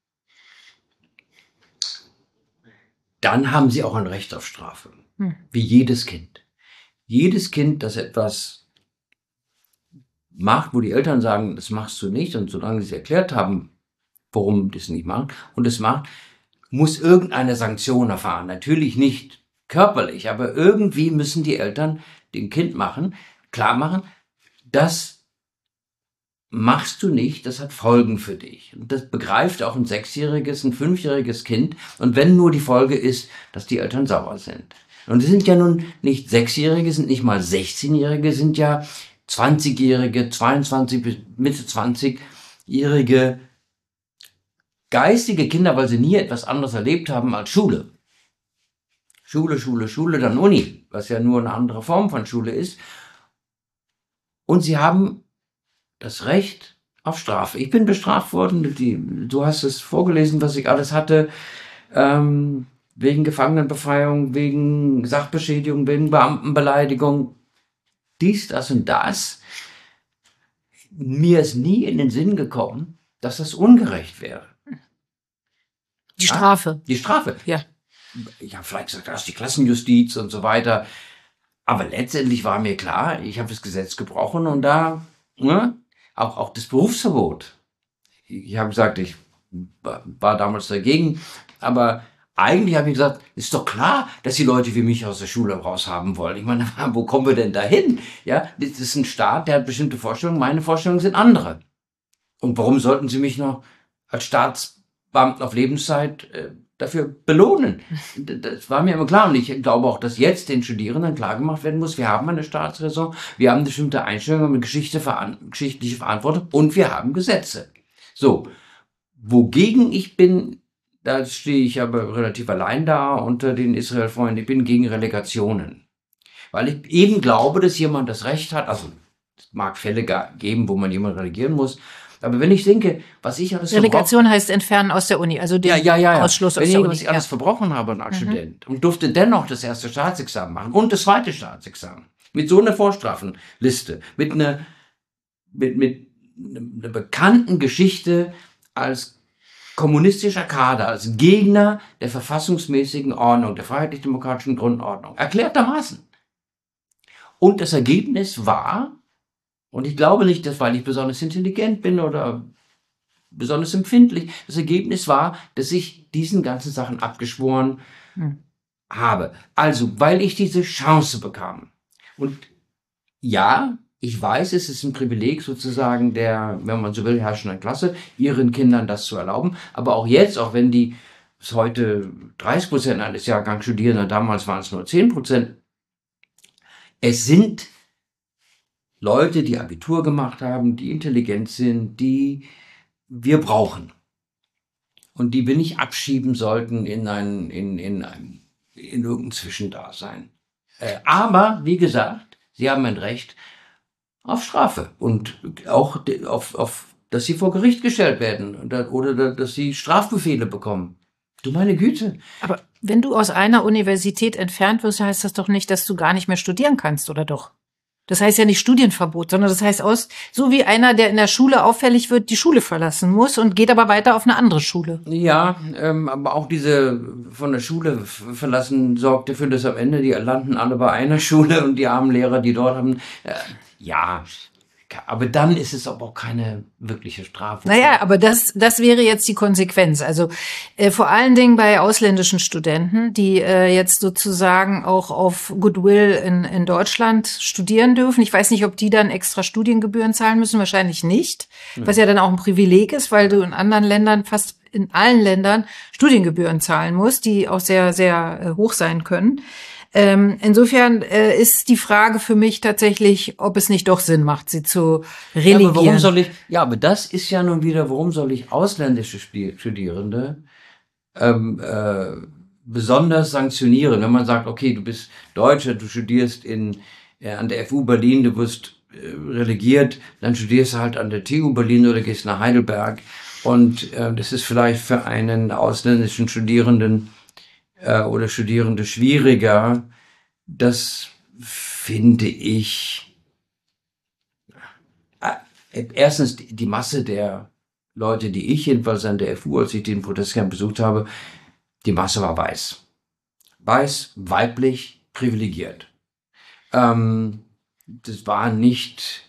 C: dann haben sie auch ein Recht auf Strafe. Hm. Wie jedes Kind. Jedes Kind, das etwas macht, wo die Eltern sagen, das machst du nicht, und solange sie es erklärt haben, warum das nicht machen, und es macht, muss irgendeine Sanktion erfahren. Natürlich nicht körperlich, aber irgendwie müssen die Eltern dem Kind machen, klar machen, das machst du nicht, das hat Folgen für dich. Und das begreift auch ein sechsjähriges, ein fünfjähriges Kind. Und wenn nur die Folge ist, dass die Eltern sauer sind. Und es sind ja nun nicht Sechsjährige, sind nicht mal sechzehnjährige, sind ja zwanzigjährige, zweiundzwanzig bis Mitte zwanzigjährige geistige Kinder, weil sie nie etwas anderes erlebt haben als Schule. Schule, Schule, Schule, dann Uni, was ja nur eine andere Form von Schule ist. Und sie haben das Recht auf Strafe. Ich bin bestraft worden, die, du hast es vorgelesen, was ich alles hatte, ähm, wegen Gefangenenbefreiung, wegen Sachbeschädigung, wegen Beamtenbeleidigung, dies, das und das. Mir ist nie in den Sinn gekommen, dass das ungerecht wäre.
B: Die Strafe.
C: Ja, die Strafe.
B: Ja.
C: Ich habe vielleicht gesagt, das ist die Klassenjustiz und so weiter. Aber letztendlich war mir klar, ich habe das Gesetz gebrochen und da, ne, auch, auch das Berufsverbot. Ich habe gesagt, ich war damals dagegen, aber eigentlich habe ich gesagt, ist doch klar, dass die Leute wie mich aus der Schule raus haben wollen. Ich meine, wo kommen wir denn dahin? Ja, das ist ein Staat, der hat bestimmte Vorstellungen, meine Vorstellungen sind andere. Und warum sollten sie mich noch als Staatsbeamten auf Lebenszeit äh, dafür belohnen? Das war mir immer klar. Und ich glaube auch, dass jetzt den Studierenden klargemacht werden muss, wir haben eine Staatsräson, wir haben bestimmte Einstellungen mit Geschichte, geschichtliche Verantwortung und wir haben Gesetze. So, wogegen ich bin, da stehe ich aber relativ allein da unter den Israel-Freunden, ich bin gegen Relegationen. Weil ich eben glaube, dass jemand das Recht hat, also es mag Fälle geben, wo man jemanden relegieren muss, aber wenn ich denke, was ich alles
B: Relegation heißt entfernen aus der Uni, also den
C: ja, ja, ja, ja.
B: Ausschluss
C: wenn
B: aus
C: ich,
B: der Uni.
C: Was ich alles
B: ja.
C: verbrochen habe als mhm. Student und durfte dennoch das erste Staatsexamen machen und das zweite Staatsexamen. Mit so einer Vorstrafenliste, mit einer, mit, mit einer bekannten Geschichte als kommunistischer Kader, als Gegner der verfassungsmäßigen Ordnung, der freiheitlich-demokratischen Grundordnung. Erklärtermaßen. Und das Ergebnis war, und ich glaube nicht, dass, weil ich besonders intelligent bin oder besonders empfindlich, das Ergebnis war, dass ich diesen ganzen Sachen abgeschworen, hm. habe. Also, weil ich diese Chance bekam. Und ja, ich weiß, es ist ein Privileg sozusagen der, wenn man so will, herrschenden Klasse, ihren Kindern das zu erlauben. Aber auch jetzt, auch wenn die bis heute dreißig Prozent eines Jahrgangs studieren, damals waren es nur zehn Prozent, es sind Leute, die Abitur gemacht haben, die intelligent sind, die wir brauchen. Und die wir nicht abschieben sollten in ein, in, in ein, in irgendein Zwischendasein. Äh, aber, wie gesagt, sie haben ein Recht auf Strafe und auch auf, auf, dass sie vor Gericht gestellt werden oder, oder dass sie Strafbefehle bekommen. Du meine Güte.
B: Aber wenn du aus einer Universität entfernt wirst, heißt das doch nicht, dass du gar nicht mehr studieren kannst, oder doch? Das heißt ja nicht Studienverbot, sondern das heißt aus, so wie einer, der in der Schule auffällig wird, die Schule verlassen muss und geht aber weiter auf eine andere Schule.
C: Ja, ähm, aber auch diese von der Schule verlassen sorgt dafür, dass am Ende die landen alle bei einer Schule und die armen Lehrer, die dort haben, äh, ja, aber dann ist es aber auch keine wirkliche Strafe.
B: Naja, aber das, das wäre jetzt die Konsequenz. Also äh, vor allen Dingen bei ausländischen Studenten, die äh, jetzt sozusagen auch auf Goodwill in, in Deutschland studieren dürfen. Ich weiß nicht, ob die dann extra Studiengebühren zahlen müssen, wahrscheinlich nicht, hm. was ja dann auch ein Privileg ist, weil du in anderen Ländern, fast in allen Ländern, Studiengebühren zahlen musst, die auch sehr, sehr äh, hoch sein können. Ähm, insofern äh, ist die Frage für mich tatsächlich, ob es nicht doch Sinn macht, sie zu relegieren.
C: Ja, aber warum soll ich, ja, aber das ist ja nun wieder, warum soll ich ausländische Studierende ähm, äh, besonders sanktionieren, wenn man sagt, okay, du bist Deutscher, du studierst in äh, an der F U Berlin, du wirst äh, relegiert, dann studierst du halt an der T U Berlin oder gehst nach Heidelberg und äh, das ist vielleicht für einen ausländischen Studierenden oder Studierende schwieriger, das finde ich, äh, erstens die Masse der Leute, die ich jedenfalls an der F U, als ich den Protestcamp besucht habe, die Masse war weiß. Weiß, weiblich, privilegiert. Ähm, das waren nicht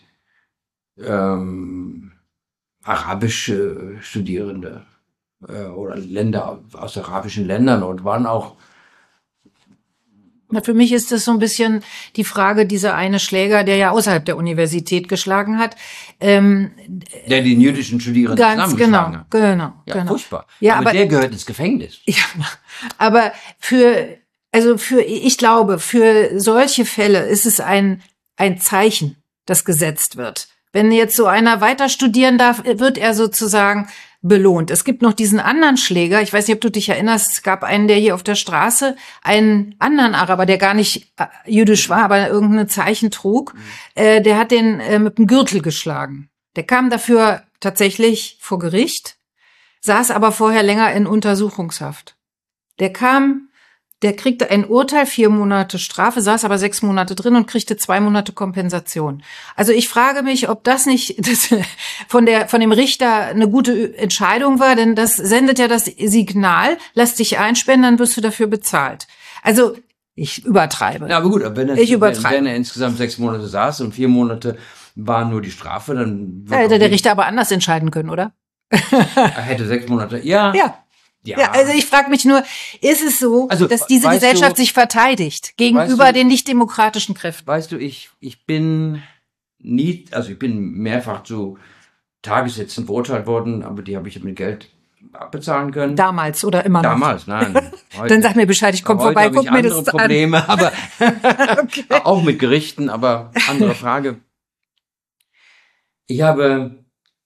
C: ähm, arabische Studierende oder Länder aus arabischen Ländern und waren auch.
B: Na, für mich ist das so ein bisschen die Frage, dieser eine Schläger, der ja außerhalb der Universität geschlagen hat. Ähm,
C: der den jüdischen Studierenden
B: ganz genau,
C: hat.
B: genau,
C: ja,
B: genau.
C: Furchtbar.
B: Ja,
C: aber, aber der gehört ins Gefängnis.
B: Ja, aber für, also für, ich glaube, für solche Fälle ist es ein, ein Zeichen, das gesetzt wird. Wenn jetzt so einer weiter studieren darf, wird er sozusagen belohnt. Es gibt noch diesen anderen Schläger, ich weiß nicht, ob du dich erinnerst, es gab einen, der hier auf der Straße, einen anderen Araber, der gar nicht äh, jüdisch war, aber irgendein Zeichen trug, mhm. äh, der hat den äh, mit dem Gürtel geschlagen. Der kam dafür tatsächlich vor Gericht, saß aber vorher länger in Untersuchungshaft. Der kam, der kriegte ein Urteil, vier Monate Strafe, saß aber sechs Monate drin und kriegte zwei Monate Kompensation. Also ich frage mich, ob das nicht das von der von dem Richter eine gute Entscheidung war, denn das sendet ja das Signal, lass dich einsperren, dann wirst du dafür bezahlt. Also ich übertreibe.
C: Ja, aber gut, aber wenn, es,
B: ich übertreibe.
C: wenn, wenn er insgesamt sechs Monate saß und vier Monate waren nur die Strafe, dann
B: ja, hätte der Richter aber anders entscheiden können, oder?
C: Er hätte sechs Monate, ja.
B: Ja. Ja. ja, also ich frage mich nur, ist es so, also, dass diese Gesellschaft du, sich verteidigt gegenüber weißt du, den nicht-demokratischen Kräften?
C: Weißt du, ich ich bin nie, also ich bin mehrfach zu Tagessätzen verurteilt worden, aber die habe ich mit Geld abbezahlen können.
B: Damals oder immer noch?
C: Damals, nein.
B: Heute, dann sag mir Bescheid, ich komme vorbei, guck mir das
C: Probleme, an. Aber okay. Auch mit Gerichten, aber andere Frage. Ich habe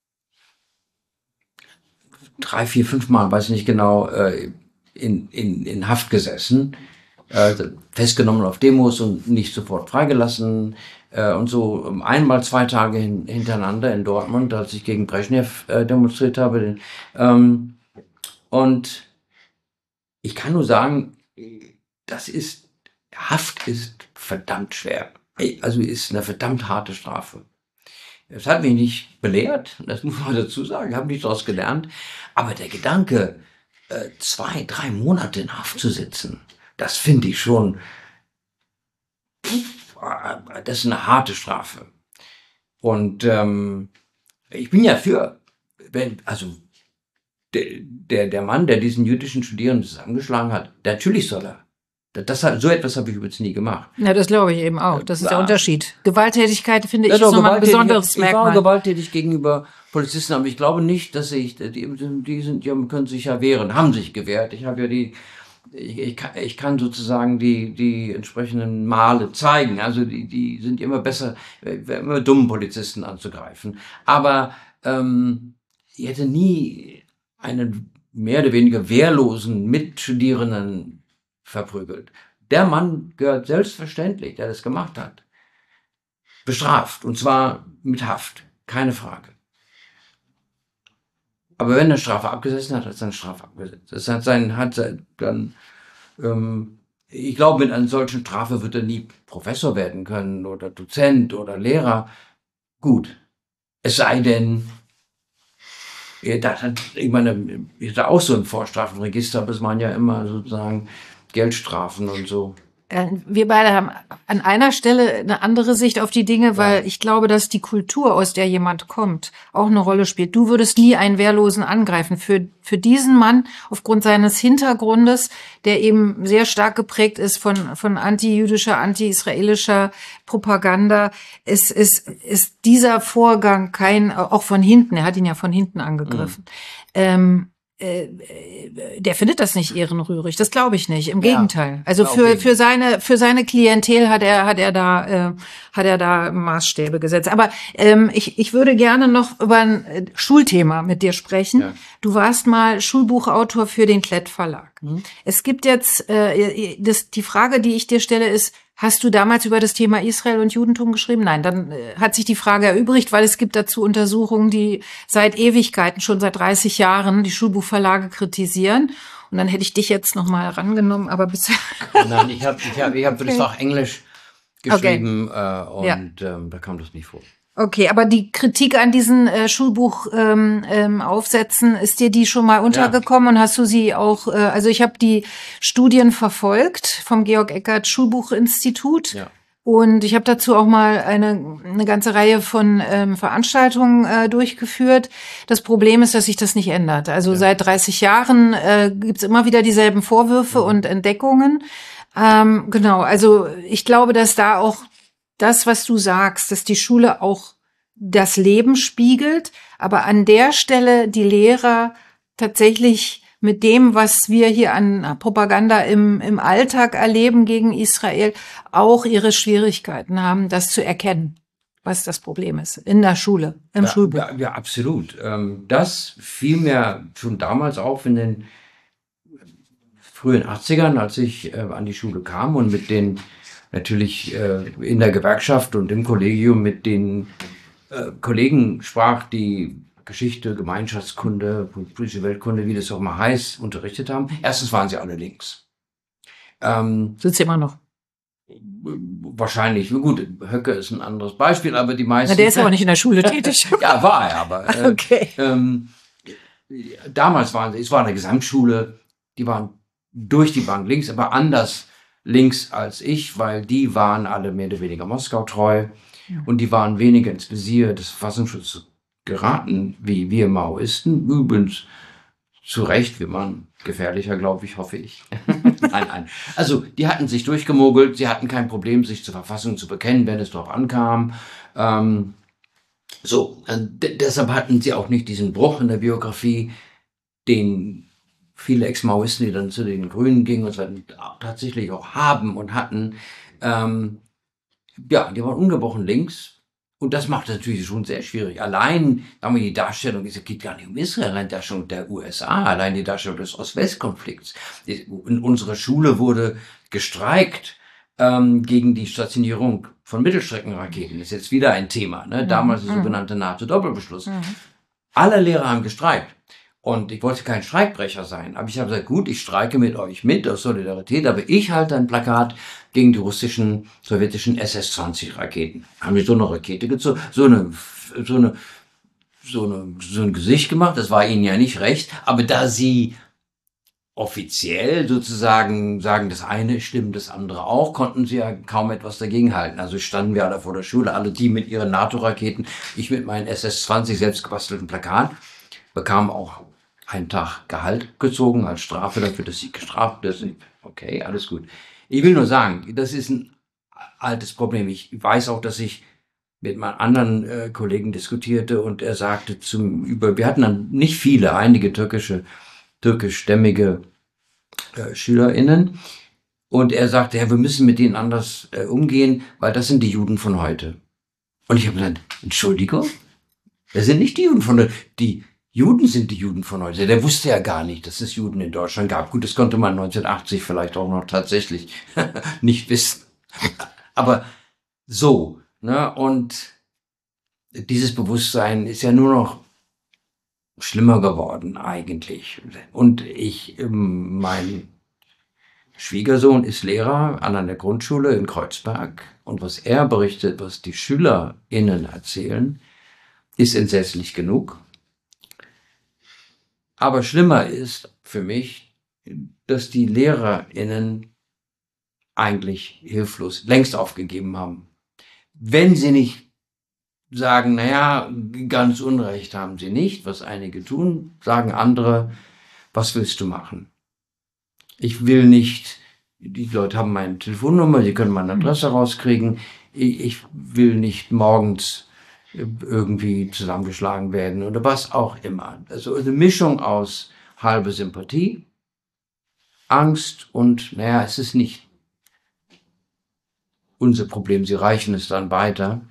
C: drei, vier, fünf Mal, weiß ich nicht genau, in, in, in Haft gesessen, festgenommen auf Demos und nicht sofort freigelassen und so einmal zwei Tage hin, hintereinander in Dortmund, als ich gegen Brezhnev demonstriert habe. Und ich kann nur sagen, das ist, Haft ist verdammt schwer. Also ist eine verdammt harte Strafe. Das hat mich nicht belehrt, das muss man dazu sagen, ich habe nicht daraus gelernt. Aber der Gedanke, äh, zwei, drei Monate in Haft zu sitzen, das finde ich schon, das ist eine harte Strafe. Und ähm, ich bin ja für, wenn, also der, der, der Mann, der diesen jüdischen Studierenden zusammengeschlagen hat, natürlich soll er Das, so etwas habe ich übrigens nie gemacht.
B: Ja, das glaube ich eben auch. Das ist
C: Ja.
B: der Unterschied. Gewalttätigkeit, finde ich,
C: Ja,
B: ist
C: doch,
B: nochmal ein
C: gewalttätig-
B: besonderes
C: ich war
B: Merkmal.
C: gewalttätig gegenüber Polizisten, aber ich glaube nicht, dass ich, die, die sind, die können sich ja wehren, haben sich gewehrt. Ich habe ja die, ich, ich, kann, ich kann sozusagen die, die entsprechenden Male zeigen. Also die, die sind immer besser, immer dummen Polizisten anzugreifen. Aber ähm, ich hätte nie einen mehr oder weniger wehrlosen Mitstudierenden verprügelt. Der Mann gehört selbstverständlich, der das gemacht hat, bestraft. Und zwar mit Haft. Keine Frage. Aber wenn er Strafe abgesessen hat, hat er seine Strafe abgesetzt. Das hat sein, hat sein, dann, ähm, ich glaube, mit einer solchen Strafe wird er nie Professor werden können oder Dozent oder Lehrer. Gut. Es sei denn, ja, das hat, ich meine, ist da auch so ein Vorstrafenregister, aber es waren ja immer sozusagen Geldstrafen und so.
B: Äh, Wir beide haben an einer Stelle eine andere Sicht auf die Dinge, weil ich glaube, dass die Kultur, aus der jemand kommt, auch eine Rolle spielt. Du würdest nie einen Wehrlosen angreifen. Für, für diesen Mann, aufgrund seines Hintergrundes, der eben sehr stark geprägt ist von, von anti-jüdischer, anti-israelischer Propaganda, ist, ist, ist dieser Vorgang kein, auch von hinten, er hat ihn ja von hinten angegriffen, mhm. ähm, der findet das nicht ehrenrührig, das glaube ich nicht. Im ja, Gegenteil. Also für für seine für seine Klientel hat er hat er da äh, hat er da Maßstäbe gesetzt. Aber ähm, ich ich würde gerne noch über ein Schulthema mit dir sprechen. Ja. Du warst mal Schulbuchautor für den Klett Verlag. Mhm. Es gibt jetzt äh, das die Frage, die ich dir stelle, ist: Hast du damals über das Thema Israel und Judentum geschrieben? Nein, dann äh, hat sich die Frage erübrigt, weil es gibt dazu Untersuchungen, die seit Ewigkeiten, schon seit dreißig Jahren, die Schulbuchverlage kritisieren. Und dann hätte ich dich jetzt noch mal rangenommen, aber bisher...
C: Nein, ich habe ich hab, ich hab für das Fach Englisch geschrieben, okay. äh, und ja. ähm, da kam das nicht vor.
B: Okay, aber die Kritik an diesen äh, Schulbuchaufsätzen, ähm, Aufsätzen, ist dir die schon mal untergekommen ja. und hast du sie auch, äh, also ich habe die Studien verfolgt vom Georg Eckert Schulbuchinstitut ja. und ich habe dazu auch mal eine, eine ganze Reihe von ähm, Veranstaltungen äh, durchgeführt. Das Problem ist, dass sich das nicht ändert. Also ja. seit dreißig Jahren äh, gibt's immer wieder dieselben Vorwürfe mhm. und Entdeckungen. Ähm, genau, also ich glaube, dass da auch das, was du sagst, dass die Schule auch das Leben spiegelt, aber an der Stelle die Lehrer tatsächlich mit dem, was wir hier an Propaganda im, im Alltag erleben gegen Israel, auch ihre Schwierigkeiten haben, das zu erkennen, was das Problem ist in der Schule, im
C: ja,
B: Schulbuch.
C: Ja, ja, absolut. Das fiel mir schon damals auf in den frühen achtzigern, als ich an die Schule kam und mit den natürlich äh, in der Gewerkschaft und im Kollegium mit den äh, Kollegen sprach, die Geschichte, Gemeinschaftskunde, politische Weltkunde, wie das auch mal heißt, unterrichtet haben. Erstens waren sie alle links. Ähm,
B: Sind sie immer noch?
C: Wahrscheinlich. Gut, Höcke ist ein anderes Beispiel, aber die meisten...
B: Na, der ist aber nicht in der Schule tätig.
C: Ja, war er aber. Äh,
B: okay.
C: Ähm, damals waren sie, es war eine Gesamtschule, die waren durch die Bank links, aber anders links als ich, weil die waren alle mehr oder weniger Moskau treu ja. und die waren weniger ins Visier des Verfassungsschutzes geraten, wie wir Maoisten. Übrigens zu Recht, wir waren gefährlicher, glaube ich, hoffe ich. nein, nein. Also die hatten sich durchgemogelt, sie hatten kein Problem, sich zur Verfassung zu bekennen, wenn es darauf ankam. Ähm, so, d- deshalb hatten sie auch nicht diesen Bruch in der Biografie, den viele Ex-Maoisten, die dann zu den Grünen gingen und so tatsächlich auch haben und hatten, ähm, ja, die waren ungebrochen links. Und das macht es natürlich schon sehr schwierig. Allein, sagen wir, die Darstellung, es geht gar nicht um Israel, allein die Darstellung der U S A, allein die Darstellung des Ost-West-Konflikts. In unserer Schule wurde gestreikt ähm, gegen die Stationierung von Mittelstreckenraketen. Das ist jetzt wieder ein Thema, ne? Damals der sogenannte NATO-Doppelbeschluss. Mhm. Alle Lehrer haben gestreikt. Und ich wollte kein Streikbrecher sein, aber ich habe gesagt, gut, ich streike mit euch mit aus Solidarität, aber ich halte ein Plakat gegen die russischen, sowjetischen S S zwanzig Raketen. Haben wir so eine Rakete gezogen, so eine, so eine, so eine, so ein Gesicht gemacht, das war ihnen ja nicht recht, aber da sie offiziell sozusagen sagen, das eine stimmt, das andere auch, konnten sie ja kaum etwas dagegen halten. Also standen wir alle vor der Schule, alle die mit ihren NATO-Raketen, ich mit meinen S S zwanzig selbst gebastelten Plakat, bekam auch einen Tag Gehalt gezogen als Strafe dafür, dass sie gestraft ist. Okay, alles gut. Ich will nur sagen, das ist ein altes Problem. Ich weiß auch, dass ich mit meinen anderen äh, Kollegen diskutierte und er sagte zum über, wir hatten dann nicht viele, einige türkische, türkischstämmige äh, SchülerInnen und er sagte, ja, wir müssen mit denen anders äh, umgehen, weil das sind die Juden von heute. Und ich habe gesagt, Entschuldigung, das sind nicht die Juden von heute, die Juden sind die Juden von heute. Der wusste ja gar nicht, dass es Juden in Deutschland gab. Gut, das konnte man neunzehnhundertachtzig vielleicht auch noch tatsächlich nicht wissen. Aber so, ne, und dieses Bewusstsein ist ja nur noch schlimmer geworden eigentlich. Und ich, mein Schwiegersohn ist Lehrer an einer Grundschule in Kreuzberg. Und was er berichtet, was die SchülerInnen erzählen, ist entsetzlich genug. Aber schlimmer ist für mich, dass die LehrerInnen eigentlich hilflos längst aufgegeben haben. Wenn sie nicht sagen, naja, ganz Unrecht haben sie nicht, was einige tun, sagen andere, was willst du machen? Ich will nicht, die Leute haben meine Telefonnummer, sie können meine Adresse rauskriegen, ich will nicht morgens irgendwie zusammengeschlagen werden oder was auch immer. Also eine Mischung aus halbe Sympathie, Angst und, naja, es ist nicht unser Problem, sie reichen es dann weiter.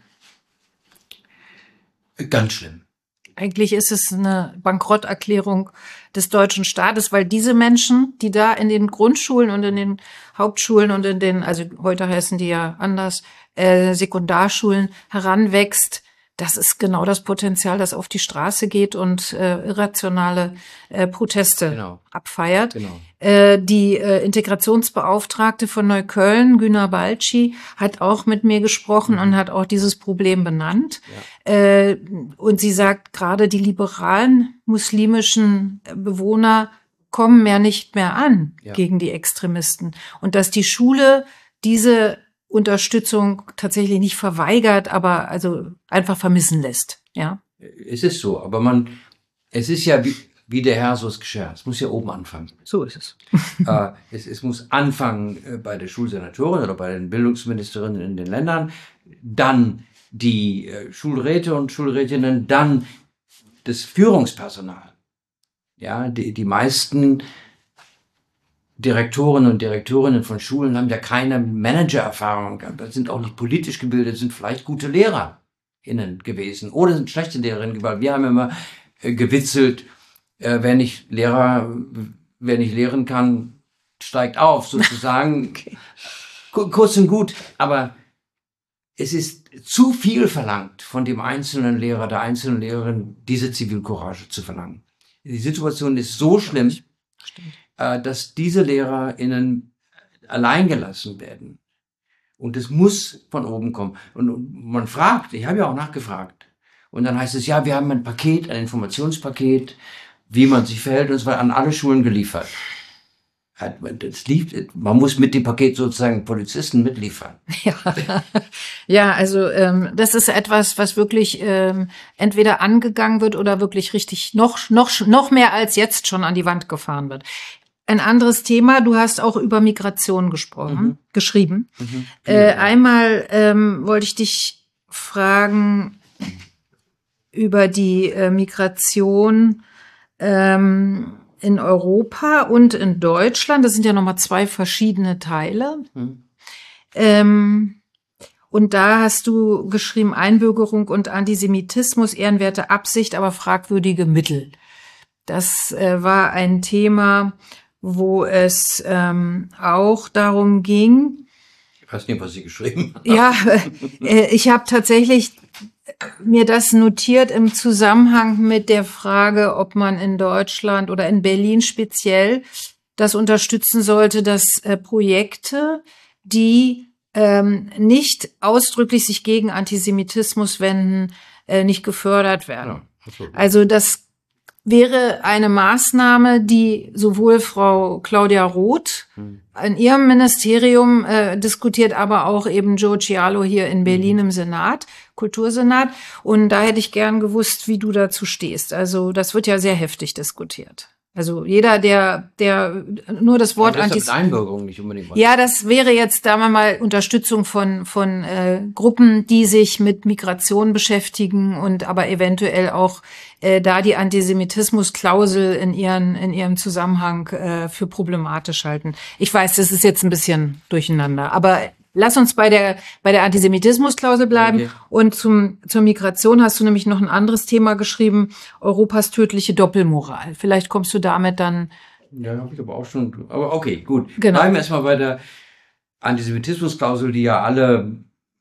C: Ganz schlimm.
B: Eigentlich ist es eine Bankrotterklärung des deutschen Staates, weil diese Menschen, die da in den Grundschulen und in den Hauptschulen und in den, also heute heißen die ja anders, äh, Sekundarschulen heranwächst, das ist genau das Potenzial, das auf die Straße geht und äh, irrationale äh, Proteste
C: Genau.
B: abfeiert.
C: Genau.
B: Äh, die äh, Integrationsbeauftragte von Neukölln, Güner Balci, hat auch mit mir gesprochen mhm. und hat auch dieses Problem benannt. Ja. Äh, und sie sagt, gerade die liberalen muslimischen Bewohner kommen ja nicht mehr an ja. gegen die Extremisten. Und dass die Schule diese Unterstützung tatsächlich nicht verweigert, aber also einfach vermissen lässt, ja.
C: Es ist so, aber man, es ist ja wie, wie der Herr, so ist Geschirr. Es muss ja oben anfangen.
B: So ist es.
C: äh, es, es muss anfangen äh, bei der Schulsenatorin oder bei den Bildungsministerinnen in den Ländern, dann die äh, Schulräte und Schulrätinnen, dann das Führungspersonal. Ja, die, die meisten Direktorinnen und Direktorinnen von Schulen haben ja keine Managererfahrung, das sind auch nicht politisch gebildet, sind vielleicht gute LehrerInnen gewesen oder sind schlechte Lehrerinnen gewesen. Wir haben immer äh, gewitzelt, äh, wer nicht Lehrer, wer nicht lehren kann, steigt auf, sozusagen. Okay. Kurz und gut, aber es ist zu viel verlangt von dem einzelnen Lehrer, der einzelnen Lehrerin, diese Zivilcourage zu verlangen. Die Situation ist so schlimm, Stimmt. dass diese LehrerInnen alleingelassen werden. Und es muss von oben kommen. Und man fragt, ich habe ja auch nachgefragt. Und dann heißt es, ja, wir haben ein Paket, ein Informationspaket, wie man sich verhält, und es wird an alle Schulen geliefert. Das lief, man muss mit dem Paket sozusagen Polizisten mitliefern.
B: Ja, ja, also ähm, das ist etwas, was wirklich ähm, entweder angegangen wird oder wirklich richtig noch noch noch mehr als jetzt schon an die Wand gefahren wird. Ein anderes Thema, du hast auch über Migration gesprochen, mhm. geschrieben. Mhm. Äh, einmal ähm, wollte ich dich fragen über die äh, Migration ähm, in Europa und in Deutschland. Das sind ja nochmal zwei verschiedene Teile. Mhm. Ähm, und da hast du geschrieben, Einbürgerung und Antisemitismus, ehrenwerte Absicht, aber fragwürdige Mittel. Das äh, war ein Thema, wo es ähm, auch darum ging.
C: Ich weiß nicht, was Sie geschrieben haben.
B: Ja, äh, ich habe tatsächlich mir das notiert im Zusammenhang mit der Frage, ob man in Deutschland oder in Berlin speziell das unterstützen sollte, dass äh, Projekte, die ähm, nicht ausdrücklich sich gegen Antisemitismus wenden, äh, nicht gefördert werden. Ja, so. Also das wäre eine Maßnahme, die sowohl Frau Claudia Roth in ihrem Ministerium äh, diskutiert, aber auch eben Joe Cialo hier in Berlin im Senat, Kultursenat. Und da hätte ich gern gewusst, wie du dazu stehst. Also das wird ja sehr heftig diskutiert. Also jeder, der, der nur das Wort
C: Antis
B: Einbürgerung
C: nicht unbedingt.
B: Ja, das wäre jetzt, sagen wir mal, Unterstützung von von äh, Gruppen, die sich mit Migration beschäftigen und aber eventuell auch äh, da die Antisemitismusklausel in ihren in ihrem Zusammenhang äh, für problematisch halten. Ich weiß, das ist jetzt ein bisschen durcheinander, aber lass uns bei der bei der Antisemitismusklausel bleiben. Okay. Und zum zur Migration hast du nämlich noch ein anderes Thema geschrieben: Europas tödliche Doppelmoral. Vielleicht kommst du damit dann.
C: Ja, habe ich aber auch schon. Aber okay, gut.
B: Genau.
C: Bleiben wir erstmal bei der Antisemitismusklausel, die ja alle.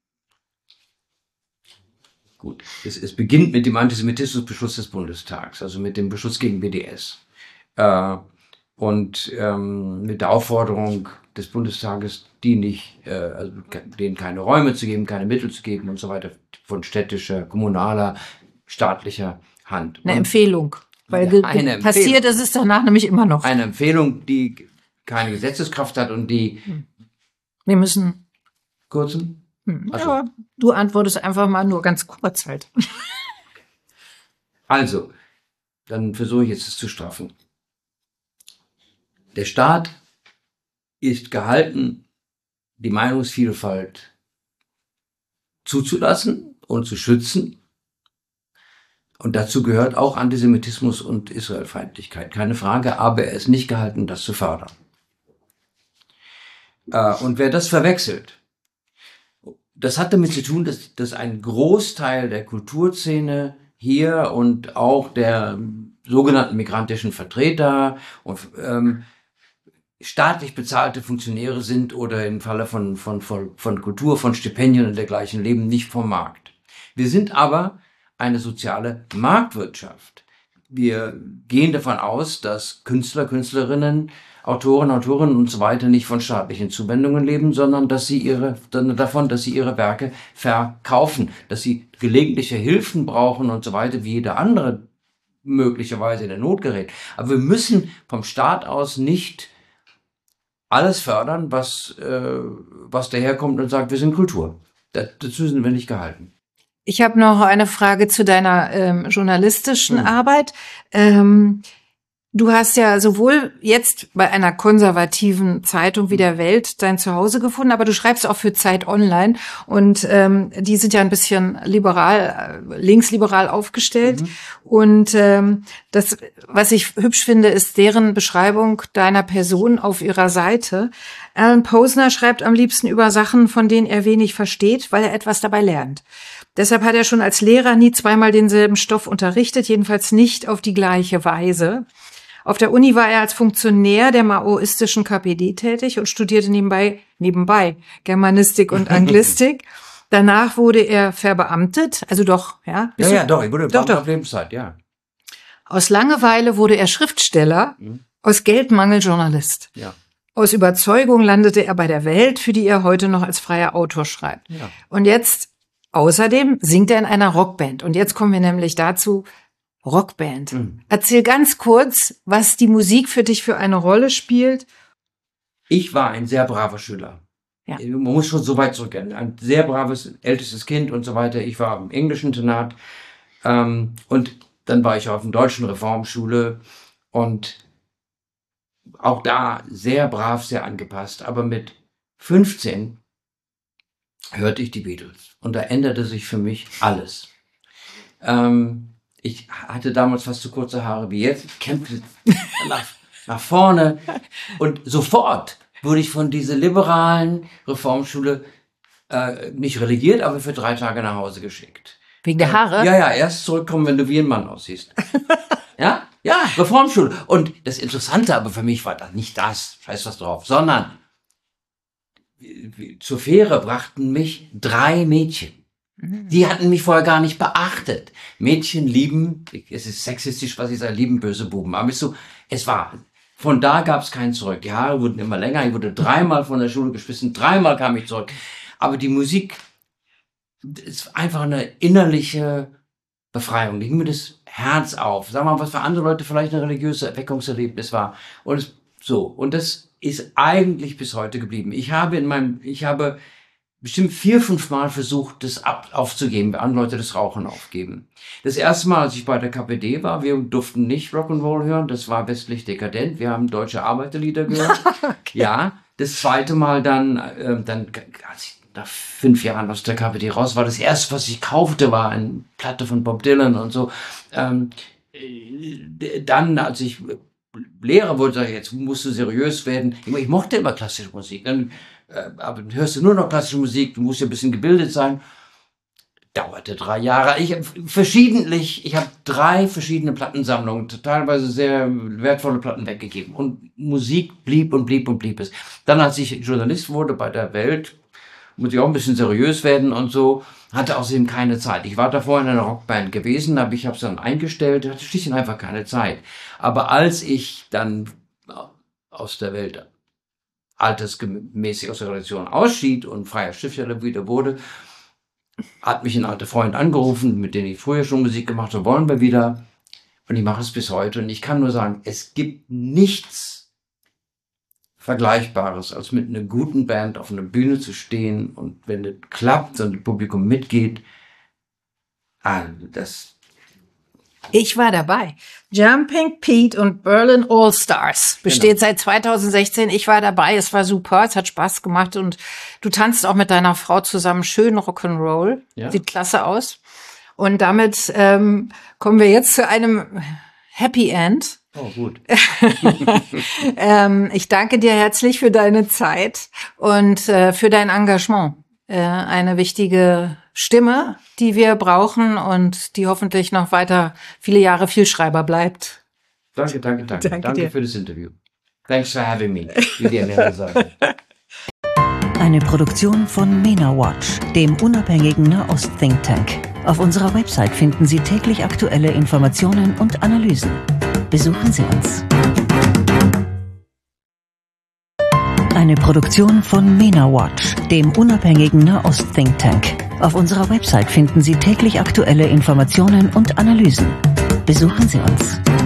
C: Gut, es, es beginnt mit dem Antisemitismusbeschluss des Bundestags, also mit dem Beschluss gegen B D S. Äh, und ähm, mit der Aufforderung des Bundestages, die nicht, äh, also denen keine Räume zu geben, keine Mittel zu geben und so weiter, von städtischer, kommunaler, staatlicher Hand.
B: Eine
C: und,
B: Empfehlung. Weil
C: ja, eine Empfehlung.
B: Passiert ist es danach nämlich immer noch.
C: Eine Empfehlung, die keine Gesetzeskraft hat und die...
B: Wir müssen...
C: Kurzen?
B: Hm, so. Ja, du antwortest einfach mal nur ganz kurz halt.
C: Also, dann versuche ich jetzt es zu straffen. Der Staat ist gehalten, die Meinungsvielfalt zuzulassen und zu schützen. Und dazu gehört auch Antisemitismus und Israelfeindlichkeit, keine Frage, aber er ist nicht gehalten, das zu fördern. Und wer das verwechselt, das hat damit zu tun, dass, dass ein Großteil der Kulturszene hier und auch der sogenannten migrantischen Vertreter und ähm, staatlich bezahlte Funktionäre sind oder im Falle von, von, von, von Kultur, von Stipendien und dergleichen leben nicht vom Markt. Wir sind aber eine soziale Marktwirtschaft. Wir gehen davon aus, dass Künstler, Künstlerinnen, Autoren, Autorinnen und so weiter nicht von staatlichen Zuwendungen leben, sondern dass sie ihre, davon, dass sie ihre Werke verkaufen, dass sie gelegentliche Hilfen brauchen und so weiter, wie jeder andere möglicherweise in der Not gerät. Aber wir müssen vom Staat aus nicht alles fördern, was, äh, was daherkommt und sagt, wir sind Kultur. Das, dazu sind wir nicht gehalten.
B: Ich habe noch eine Frage zu deiner ähm, journalistischen
C: hm.
B: Arbeit. Ähm, du hast ja sowohl jetzt bei einer konservativen Zeitung wie der Welt dein Zuhause gefunden, aber du schreibst auch für Zeit Online und ähm, die sind ja ein bisschen liberal, äh, linksliberal aufgestellt. Mhm. Und ähm, das, was ich hübsch finde, ist deren Beschreibung deiner Person auf ihrer Seite. Alan Posner schreibt am liebsten über Sachen, von denen er wenig versteht, weil er etwas dabei lernt. Deshalb hat er schon als Lehrer nie zweimal denselben Stoff unterrichtet, jedenfalls nicht auf die gleiche Weise. Auf der Uni war er als Funktionär der maoistischen K P D tätig und studierte nebenbei, nebenbei Germanistik und Anglistik. Danach wurde er verbeamtet, also doch, ja?
C: Ja, ja, doch, ich wurde
B: doch, doch.
C: auf Lebenszeit, ja.
B: Aus Langeweile wurde er Schriftsteller, mhm. aus Geldmangel Journalist.
C: Ja.
B: Aus Überzeugung landete er bei der Welt, für die er heute noch als freier Autor schreibt.
C: Ja.
B: Und jetzt, außerdem singt er in einer Rockband. Und jetzt kommen wir nämlich dazu, Rockband. Mhm. Erzähl ganz kurz, was die Musik für dich für eine Rolle spielt.
C: Ich war ein sehr braver Schüler. Ja. Man muss schon so weit zurückgehen. Ein sehr braves, ältestes Kind und so weiter. Ich war im englischen Internat. Ähm, und dann war ich auf der deutschen Reformschule. Und auch da sehr brav, sehr angepasst. Aber mit fünfzehn hörte ich die Beatles. Und da änderte sich für mich alles. Ähm, ich hatte damals fast so kurze Haare wie jetzt, kämpfte nach, nach vorne. Und sofort wurde ich von dieser liberalen Reformschule äh, nicht relegiert, aber für drei Tage nach Hause geschickt.
B: Wegen der Haare?
C: Äh, ja, ja, erst zurückkommen, wenn du wie ein Mann aussiehst. Ja, ja, Reformschule. Und das Interessante aber für mich war da nicht das, scheiß was drauf, sondern zur Fähre brachten mich drei Mädchen. Die hatten mich vorher gar nicht beachtet. Mädchen lieben, es ist sexistisch, was ich sage, lieben böse Buben. Aber so, es war, von da gab es kein Zurück. Die Haare wurden immer länger, ich wurde dreimal von der Schule geschmissen, dreimal kam ich zurück. Aber die Musik ist einfach eine innerliche Befreiung. Die ging mir das Herz auf. Sag mal, was für andere Leute vielleicht ein religiöses Erweckungserlebnis war. Und es, so, und das ist eigentlich bis heute geblieben. Ich habe in meinem, ich habe bestimmt vier, fünf Mal versucht, das ab, aufzugeben, wenn andere Leute das Rauchen aufgeben. Das erste Mal, als ich bei der K P D war, wir durften nicht Rock'n'Roll hören, das war westlich dekadent, wir haben deutsche Arbeiterlieder gehört. Okay. Ja, das zweite Mal dann, äh, dann, als ich nach fünf Jahren aus der K P D raus war, das erste, was ich kaufte, war eine Platte von Bob Dylan und so. Ähm, dann, als ich Lehrer wurde, sag ich, jetzt musst du seriös werden. Ich, ich mochte immer klassische Musik. Dann, äh, aber dann hörst du nur noch klassische Musik, du musst ja ein bisschen gebildet sein. Dauerte drei Jahre. Ich habe verschiedentlich, ich habe drei verschiedene Plattensammlungen, teilweise sehr wertvolle Platten weggegeben. Und Musik blieb und blieb und blieb es. Dann, als ich Journalist wurde bei der Welt, muss ich auch ein bisschen seriös werden und so, hatte außerdem keine Zeit. Ich war davor in einer Rockband gewesen, aber ich habe es dann eingestellt, hatte schlicht und einfach keine Zeit. Aber als ich dann aus der Welt altersmäßig aus der Redaktion ausschied und freier Schriftsteller wieder wurde, hat mich ein alter Freund angerufen, mit dem ich früher schon Musik gemacht habe, wollen wir wieder. Und ich mache es bis heute. Und ich kann nur sagen, es gibt nichts Vergleichbares, als mit einer guten Band auf einer Bühne zu stehen und wenn das klappt und das Publikum mitgeht, ah, das...
B: Ich war dabei. Jumping Pete und Berlin All Stars besteht genau. Seit zweitausendsechzehn. Ich war dabei, es war super, es hat Spaß gemacht und du tanzt auch mit deiner Frau zusammen schön Rock'n'Roll. Ja. Sieht klasse aus. Und damit ähm, kommen wir jetzt zu einem Happy End.
C: Oh, gut.
B: ähm, ich danke dir herzlich für deine Zeit und äh, für dein Engagement. Äh, eine wichtige Stimme, die wir brauchen und die hoffentlich noch weiter viele Jahre Vielschreiber bleibt.
C: Danke, danke, danke.
B: Danke,
C: danke
B: dir.
C: für das Interview. Thanks for having me. Wie die Ernährer sagen.
A: Eine Produktion von MENA Watch, dem unabhängigen Nahost-Think Tank. Auf unserer Website finden Sie täglich aktuelle Informationen und Analysen. Besuchen Sie uns. Eine Produktion von MENA Watch, dem unabhängigen Nahost-Think Tank. Auf unserer Website finden Sie täglich aktuelle Informationen und Analysen. Besuchen Sie uns.